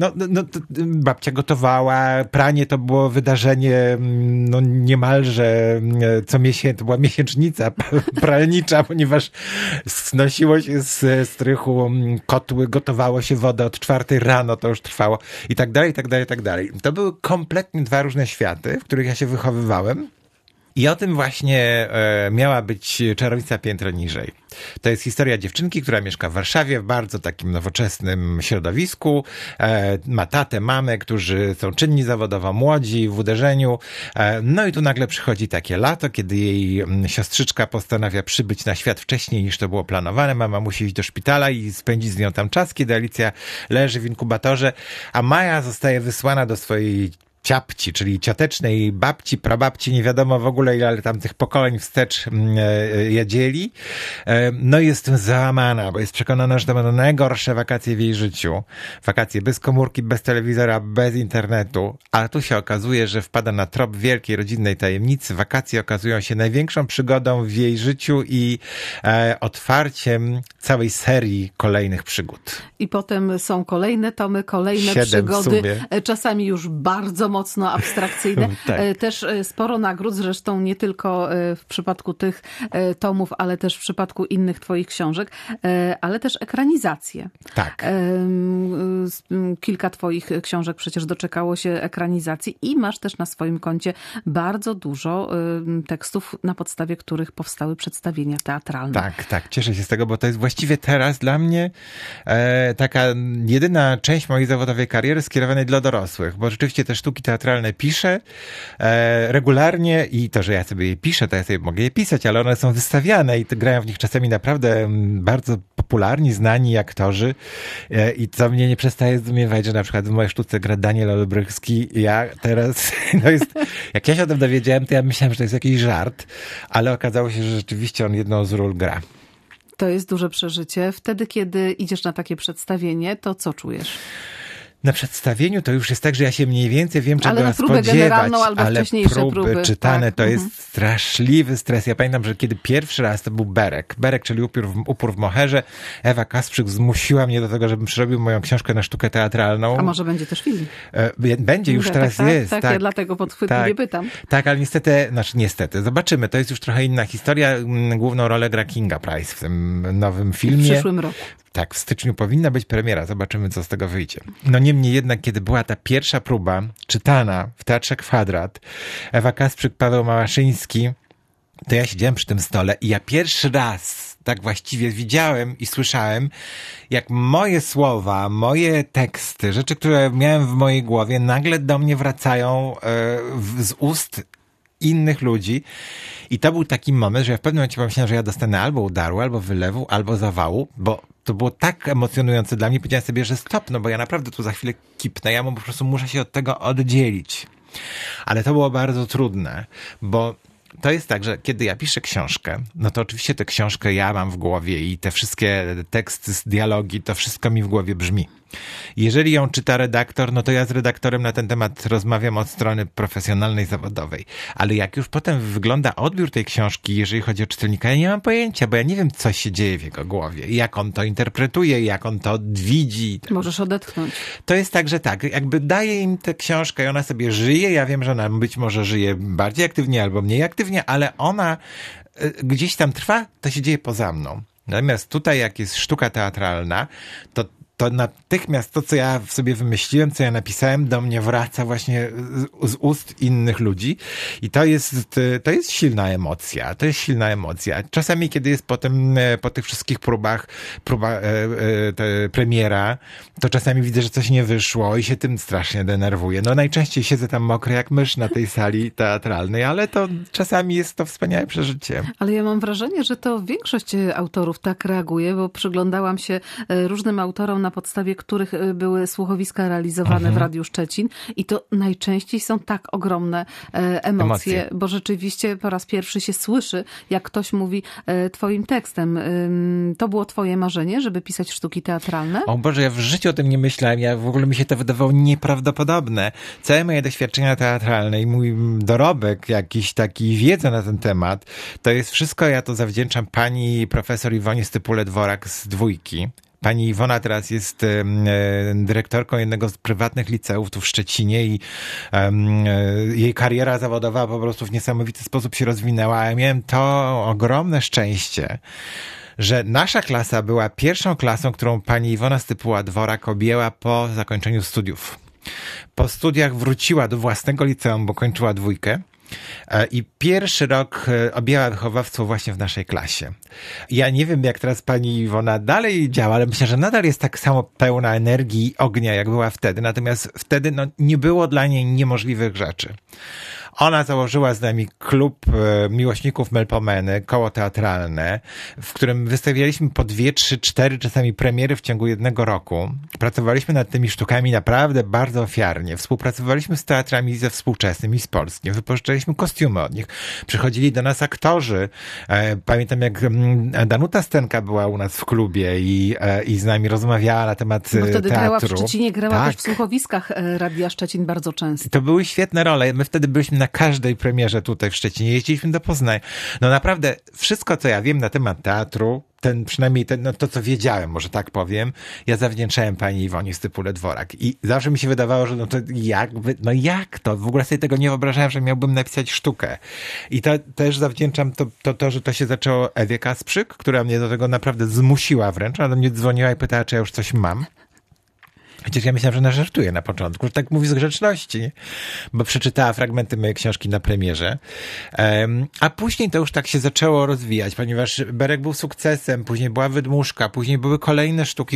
babcia gotowała, pranie to było wydarzenie, niemalże co miesiąc, to była miesięcznica pralnicza, ponieważ znosiło się z strychu kotły, gotowało się wodę od 4 rano, to już trwało i tak dalej, i tak dalej, i tak dalej. To były kompletnie 2 różne światy, w których ja się wychowywałem. I o tym właśnie miała być Czarownica piętro niżej. To jest historia dziewczynki, która mieszka w Warszawie w bardzo takim nowoczesnym środowisku. Ma tatę, mamę, którzy są czynni zawodowo, młodzi, w uderzeniu. No i tu nagle przychodzi takie lato, kiedy jej siostrzyczka postanawia przybyć na świat wcześniej niż to było planowane. Mama musi iść do szpitala i spędzić z nią tam czas, kiedy Alicja leży w inkubatorze, a Maja zostaje wysłana do swojej ciapci, czyli ciotecznej babci, prababci, nie wiadomo w ogóle ile, ale tam tych pokoleń wstecz jedzieli. No i jest tym załamana, bo jest przekonana, że to będą najgorsze wakacje w jej życiu. Wakacje bez komórki, bez telewizora, bez internetu. A tu się okazuje, że wpada na trop wielkiej rodzinnej tajemnicy. Wakacje okazują się największą przygodą w jej życiu i otwarciem całej serii kolejnych przygód. I potem są kolejne tomy, kolejne 7 przygody. Czasami już bardzo mocno abstrakcyjne. Tak. Też sporo nagród, zresztą nie tylko w przypadku tych tomów, ale też w przypadku innych twoich książek, ale też ekranizacje. Tak. Kilka twoich książek przecież doczekało się ekranizacji i masz też na swoim koncie bardzo dużo tekstów, na podstawie których powstały przedstawienia teatralne. Tak. Cieszę się z tego, bo to jest właściwie teraz dla mnie taka jedyna część mojej zawodowej kariery skierowanej dla dorosłych, bo rzeczywiście te sztuki teatralne piszę regularnie i to, że ja sobie je piszę, to ja sobie mogę je pisać, ale one są wystawiane i grają w nich czasami naprawdę bardzo popularni, znani aktorzy i co mnie nie przestaje zdumiewać, że na przykład w mojej sztuce gra Daniel Olbrychski. Ja teraz, jak ja się o tym dowiedziałem, to ja myślałem, że to jest jakiś żart, ale okazało się, że rzeczywiście on jedną z ról gra. To jest duże przeżycie. Wtedy, kiedy idziesz na takie przedstawienie, to co czujesz? Na przedstawieniu to już jest tak, że ja się mniej więcej wiem, czego ale spodziewać, albo ale próby czytane tak. to jest straszliwy stres. Ja pamiętam, że kiedy pierwszy raz to był Berek, czyli upór w moherze, Ewa Kasprzyk zmusiła mnie do tego, żebym przerobił moją książkę na sztukę teatralną. A może będzie też film? Będzie, już teraz jest. Tak, ja dlatego podchwytliwie pytam. Tak, ale niestety, zobaczymy. To jest już trochę inna historia. Główną rolę gra Kinga Price w tym nowym filmie. W przyszłym roku. Tak, w styczniu powinna być premiera. Zobaczymy, co z tego wyjdzie. No niemniej jednak, kiedy była ta pierwsza próba czytana w Teatrze Kwadrat, Ewa Kasprzyk, Paweł Małaszyński, to ja siedziałem przy tym stole i ja pierwszy raz tak właściwie widziałem i słyszałem, jak moje słowa, moje teksty, rzeczy, które miałem w mojej głowie, nagle do mnie wracają z ust innych ludzi. I to był taki moment, że ja w pewnym momencie pomyślałem, że ja dostanę albo udaru, albo wylewu, albo zawału, bo to było tak emocjonujące dla mnie. Powiedziałem sobie, że stop, no bo ja naprawdę tu za chwilę kipnę, ja po prostu muszę się od tego oddzielić. Ale to było bardzo trudne, bo to jest tak, że kiedy ja piszę książkę, no to oczywiście tę książkę ja mam w głowie i te wszystkie teksty, dialogi, to wszystko mi w głowie brzmi. Jeżeli ją czyta redaktor, no to ja z redaktorem na ten temat rozmawiam od strony profesjonalnej, zawodowej. Ale jak już potem wygląda odbiór tej książki, jeżeli chodzi o czytelnika, ja nie mam pojęcia, bo ja nie wiem, co się dzieje w jego głowie, jak on to interpretuje, jak on to widzi. Możesz odetchnąć. To jest tak, że tak, jakby daję im tę książkę i ona sobie żyje, ja wiem, że ona być może żyje bardziej aktywnie albo mniej aktywnie, ale ona gdzieś tam trwa, to się dzieje poza mną. Natomiast tutaj, jak jest sztuka teatralna, to to natychmiast to, co ja w sobie wymyśliłem, co ja napisałem, do mnie wraca właśnie z ust innych ludzi i to jest silna emocja. To jest silna emocja. Czasami, kiedy jest potem po tych wszystkich próbach premiera, to czasami widzę, że coś nie wyszło i się tym strasznie denerwuję. No najczęściej siedzę tam mokry jak mysz na tej sali teatralnej, ale to czasami jest to wspaniałe przeżycie. Ale ja mam wrażenie, że to większość autorów tak reaguje, bo przyglądałam się różnym autorom, na podstawie których były słuchowiska realizowane w Radiu Szczecin i to najczęściej są tak ogromne emocje, bo rzeczywiście po raz pierwszy się słyszy, jak ktoś mówi twoim tekstem. To było twoje marzenie, żeby pisać sztuki teatralne? O Boże, ja w życiu o tym nie myślałem. W ogóle mi się to wydawało nieprawdopodobne. Całe moje doświadczenia teatralne i mój dorobek, jakiś taki wiedza na ten temat, to jest wszystko, ja to zawdzięczam pani profesor Iwonie Stypule-Dworak z Dwójki. Pani Iwona teraz jest dyrektorką jednego z prywatnych liceów tu w Szczecinie i jej kariera zawodowa po prostu w niesamowity sposób się rozwinęła, a ja miałem to ogromne szczęście, że nasza klasa była pierwszą klasą, którą pani Iwona Stypuła-Dworak objęła po zakończeniu studiów. Po studiach wróciła do własnego liceum, bo kończyła Dwójkę. I pierwszy rok objęła wychowawstwo właśnie w naszej klasie. Ja nie wiem, jak teraz pani Iwona dalej działa, ale myślę, że nadal jest tak samo pełna energii i ognia, jak była wtedy. Natomiast wtedy nie było dla niej niemożliwych rzeczy. Ona założyła z nami klub miłośników Melpomeny, koło teatralne, w którym wystawialiśmy po 2, 3, 4 czasami premiery w ciągu jednego roku. Pracowaliśmy nad tymi sztukami naprawdę bardzo ofiarnie. Współpracowaliśmy z teatrami ze współczesnym i z polskim. Wypożyczaliśmy kostiumy od nich. Przychodzili do nas aktorzy. Pamiętam, jak Danuta Stenka była u nas w klubie i z nami rozmawiała na temat teatru. Bo wtedy grała w Szczecinie, grała też w słuchowiskach Radia Szczecin bardzo często. To były świetne role. My wtedy byliśmy na każdej premierze tutaj w Szczecinie. Jeździliśmy do Poznania. No naprawdę, wszystko, co ja wiem na temat teatru, przynajmniej to, co wiedziałem, może tak powiem, ja zawdzięczałem pani Iwonie Stypule-Dworak. I zawsze mi się wydawało, że jak to? W ogóle sobie tego nie wyobrażałem, że miałbym napisać sztukę. I to też zawdzięczam to, że to się zaczęło Ewie Kasprzyk, która mnie do tego naprawdę zmusiła wręcz. Ona do mnie dzwoniła i pytała, czy ja już coś mam. Chociaż ja myślałem, że ona żartuje na początku, że tak mówi z grzeczności, bo przeczytała fragmenty mojej książki na premierze. A później to już tak się zaczęło rozwijać, ponieważ Berek był sukcesem, później była Wydmuszka, później były kolejne sztuki,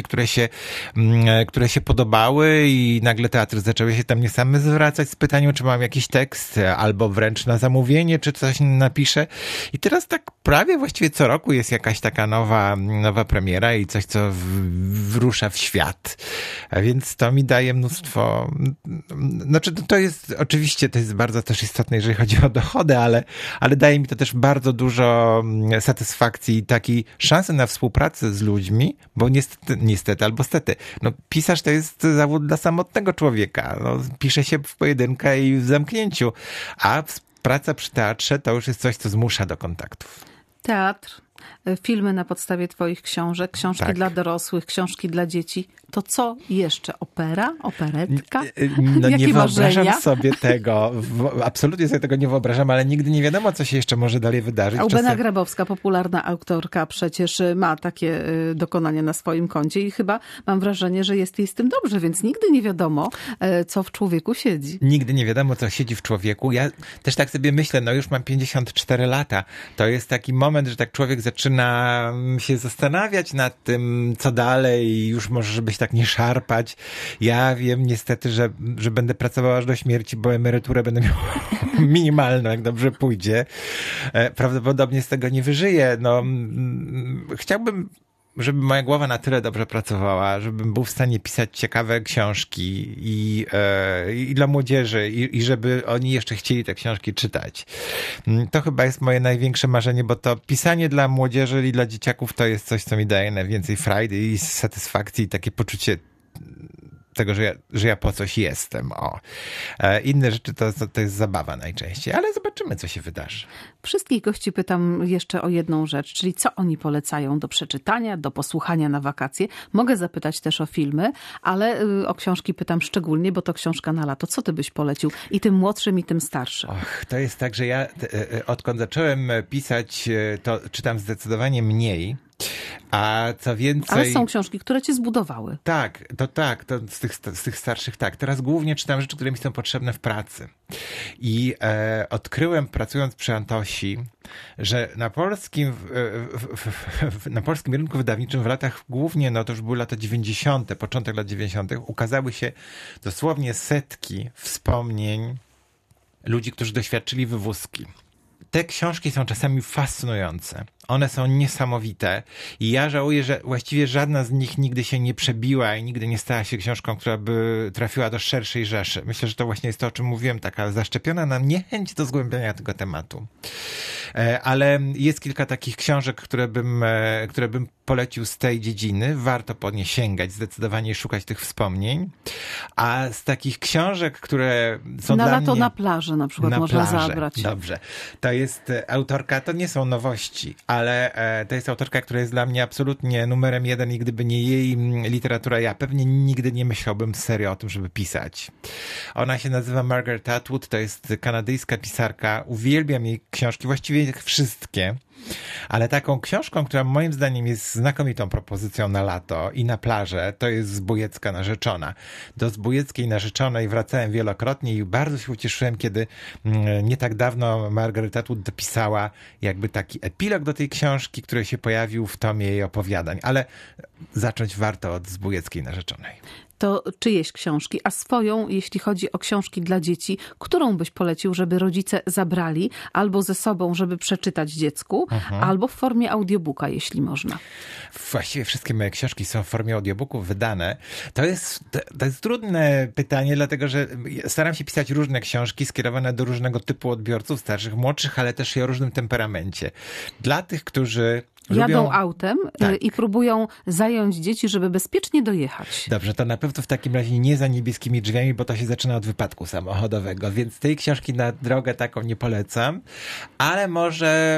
które się podobały i nagle teatry zaczęły się tam mnie same zwracać z pytaniem, czy mam jakiś tekst, albo wręcz na zamówienie, czy coś napiszę. I teraz tak prawie właściwie co roku jest jakaś taka nowa premiera i coś, co wyrusza w świat. Więc to mi daje mnóstwo, znaczy to jest, oczywiście to jest bardzo też istotne, jeżeli chodzi o dochody, ale daje mi to też bardzo dużo satysfakcji i takiej szansy na współpracę z ludźmi, bo niestety albo stety, pisarz to jest zawód dla samotnego człowieka, pisze się w pojedynkę i w zamknięciu, a praca przy teatrze to już jest coś, co zmusza do kontaktów. Teatr, filmy na podstawie twoich książek, książki dla dorosłych, książki dla dzieci. To co jeszcze? Opera? Operetka? Jakie nie wyobrażam marzenia? sobie tego. Absolutnie sobie tego nie wyobrażam, ale nigdy nie wiadomo, co się jeszcze może dalej wydarzyć. Eugenia Grabowska, popularna autorka, przecież ma takie dokonania na swoim koncie i chyba mam wrażenie, że jest jej z tym dobrze, więc nigdy nie wiadomo, co w człowieku siedzi. Nigdy nie wiadomo, co siedzi w człowieku. Ja też tak sobie myślę, już mam 54 lata. To jest taki moment, że tak człowiek zaczyna się zastanawiać nad tym, co dalej i już może, żebyś tak nie szarpać. Ja wiem niestety, że będę pracował aż do śmierci, bo emeryturę będę miał minimalną, jak dobrze pójdzie. Prawdopodobnie z tego nie wyżyję. Chciałbym, żeby moja głowa na tyle dobrze pracowała, żebym był w stanie pisać ciekawe książki i dla młodzieży i żeby oni jeszcze chcieli te książki czytać. To chyba jest moje największe marzenie, bo to pisanie dla młodzieży i dla dzieciaków to jest coś, co mi daje najwięcej frajdy i satysfakcji i takie poczucie tego, że ja po coś jestem. Inne rzeczy to jest zabawa najczęściej, ale zobaczymy, co się wydarzy. Wszystkich gości pytam jeszcze o jedną rzecz, czyli co oni polecają do przeczytania, do posłuchania na wakacje. Mogę zapytać też o filmy, ale o książki pytam szczególnie, bo to książka na lato. Co ty byś polecił? I tym młodszym, i tym starszym. To jest tak, że ja odkąd zacząłem pisać, to czytam zdecydowanie mniej. A co więcej... Ale są książki, które cię zbudowały. Tak, to z tych starszych tak. Teraz głównie czytam rzeczy, które mi są potrzebne w pracy. I odkryłem, pracując przy Antosi, że na polskim rynku wydawniczym w latach głównie, no to już były lata 90., początek lat 90., ukazały się dosłownie setki wspomnień ludzi, którzy doświadczyli wywózki. Te książki są czasami fascynujące. One są niesamowite i ja żałuję, że właściwie żadna z nich nigdy się nie przebiła i nigdy nie stała się książką, która by trafiła do szerszej rzeszy. Myślę, że to właśnie jest to, o czym mówiłem, taka zaszczepiona nam niechęć do zgłębiania tego tematu. Ale jest kilka takich książek, które bym polecił z tej dziedziny. Warto po nie sięgać, zdecydowanie szukać tych wspomnień. A z takich książek, które są na dla lato mnie... na plaży na przykład można zabrać. Dobrze. To jest autorka, to nie są nowości, ale to jest autorka, która jest dla mnie absolutnie numerem 1 i gdyby nie jej literatura, ja pewnie nigdy nie myślałbym serio o tym, żeby pisać. Ona się nazywa Margaret Atwood, to jest kanadyjska pisarka. Uwielbiam jej książki, właściwie wszystkie. Ale taką książką, która moim zdaniem jest znakomitą propozycją na lato i na plażę, to jest Zbójecka narzeczona. Do Zbójeckiej narzeczonej wracałem wielokrotnie i bardzo się ucieszyłem, kiedy nie tak dawno Margaret Atwood dopisała jakby taki epilog do tej książki, który się pojawił w tomie jej opowiadań. Ale zacząć warto od Zbójeckiej narzeczonej. To czyjeś książki, a swoją, jeśli chodzi o książki dla dzieci, którą byś polecił, żeby rodzice zabrali albo ze sobą, żeby przeczytać dziecku, albo w formie audiobooka, jeśli można? Właściwie wszystkie moje książki są w formie audiobooków wydane. To jest trudne pytanie, dlatego że staram się pisać różne książki skierowane do różnego typu odbiorców, starszych, młodszych, ale też i o różnym temperamencie. Dla tych, którzy jadą autem tak. I próbują zająć dzieci, żeby bezpiecznie dojechać. Dobrze, to na pewno w takim razie nie za niebieskimi drzwiami, bo to się zaczyna od wypadku samochodowego, więc tej książki na drogę taką nie polecam, ale może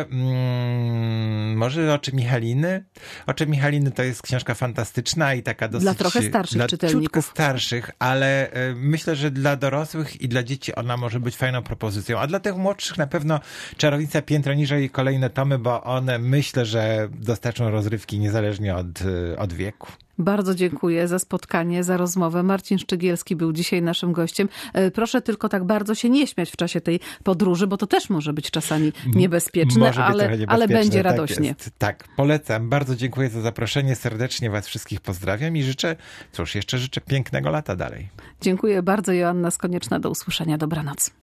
Oczy Michaliny. Oczy Michaliny to jest książka fantastyczna i taka dosyć... Dla trochę starszych czytelników. Dla starszych, ale myślę, że dla dorosłych i dla dzieci ona może być fajną propozycją, a dla tych młodszych na pewno Czarownica piętro niżej i kolejne tomy, bo one myślę, że dostarczą rozrywki niezależnie od wieku. Bardzo dziękuję za spotkanie, za rozmowę. Marcin Szczygielski był dzisiaj naszym gościem. Proszę tylko tak bardzo się nie śmiać w czasie tej podróży, bo to też może być czasami niebezpieczne, ale będzie radośnie. Tak, polecam. Bardzo dziękuję za zaproszenie. Serdecznie was wszystkich pozdrawiam i życzę pięknego lata dalej. Dziękuję bardzo. Joanna Skonieczna. Do usłyszenia. Dobranoc.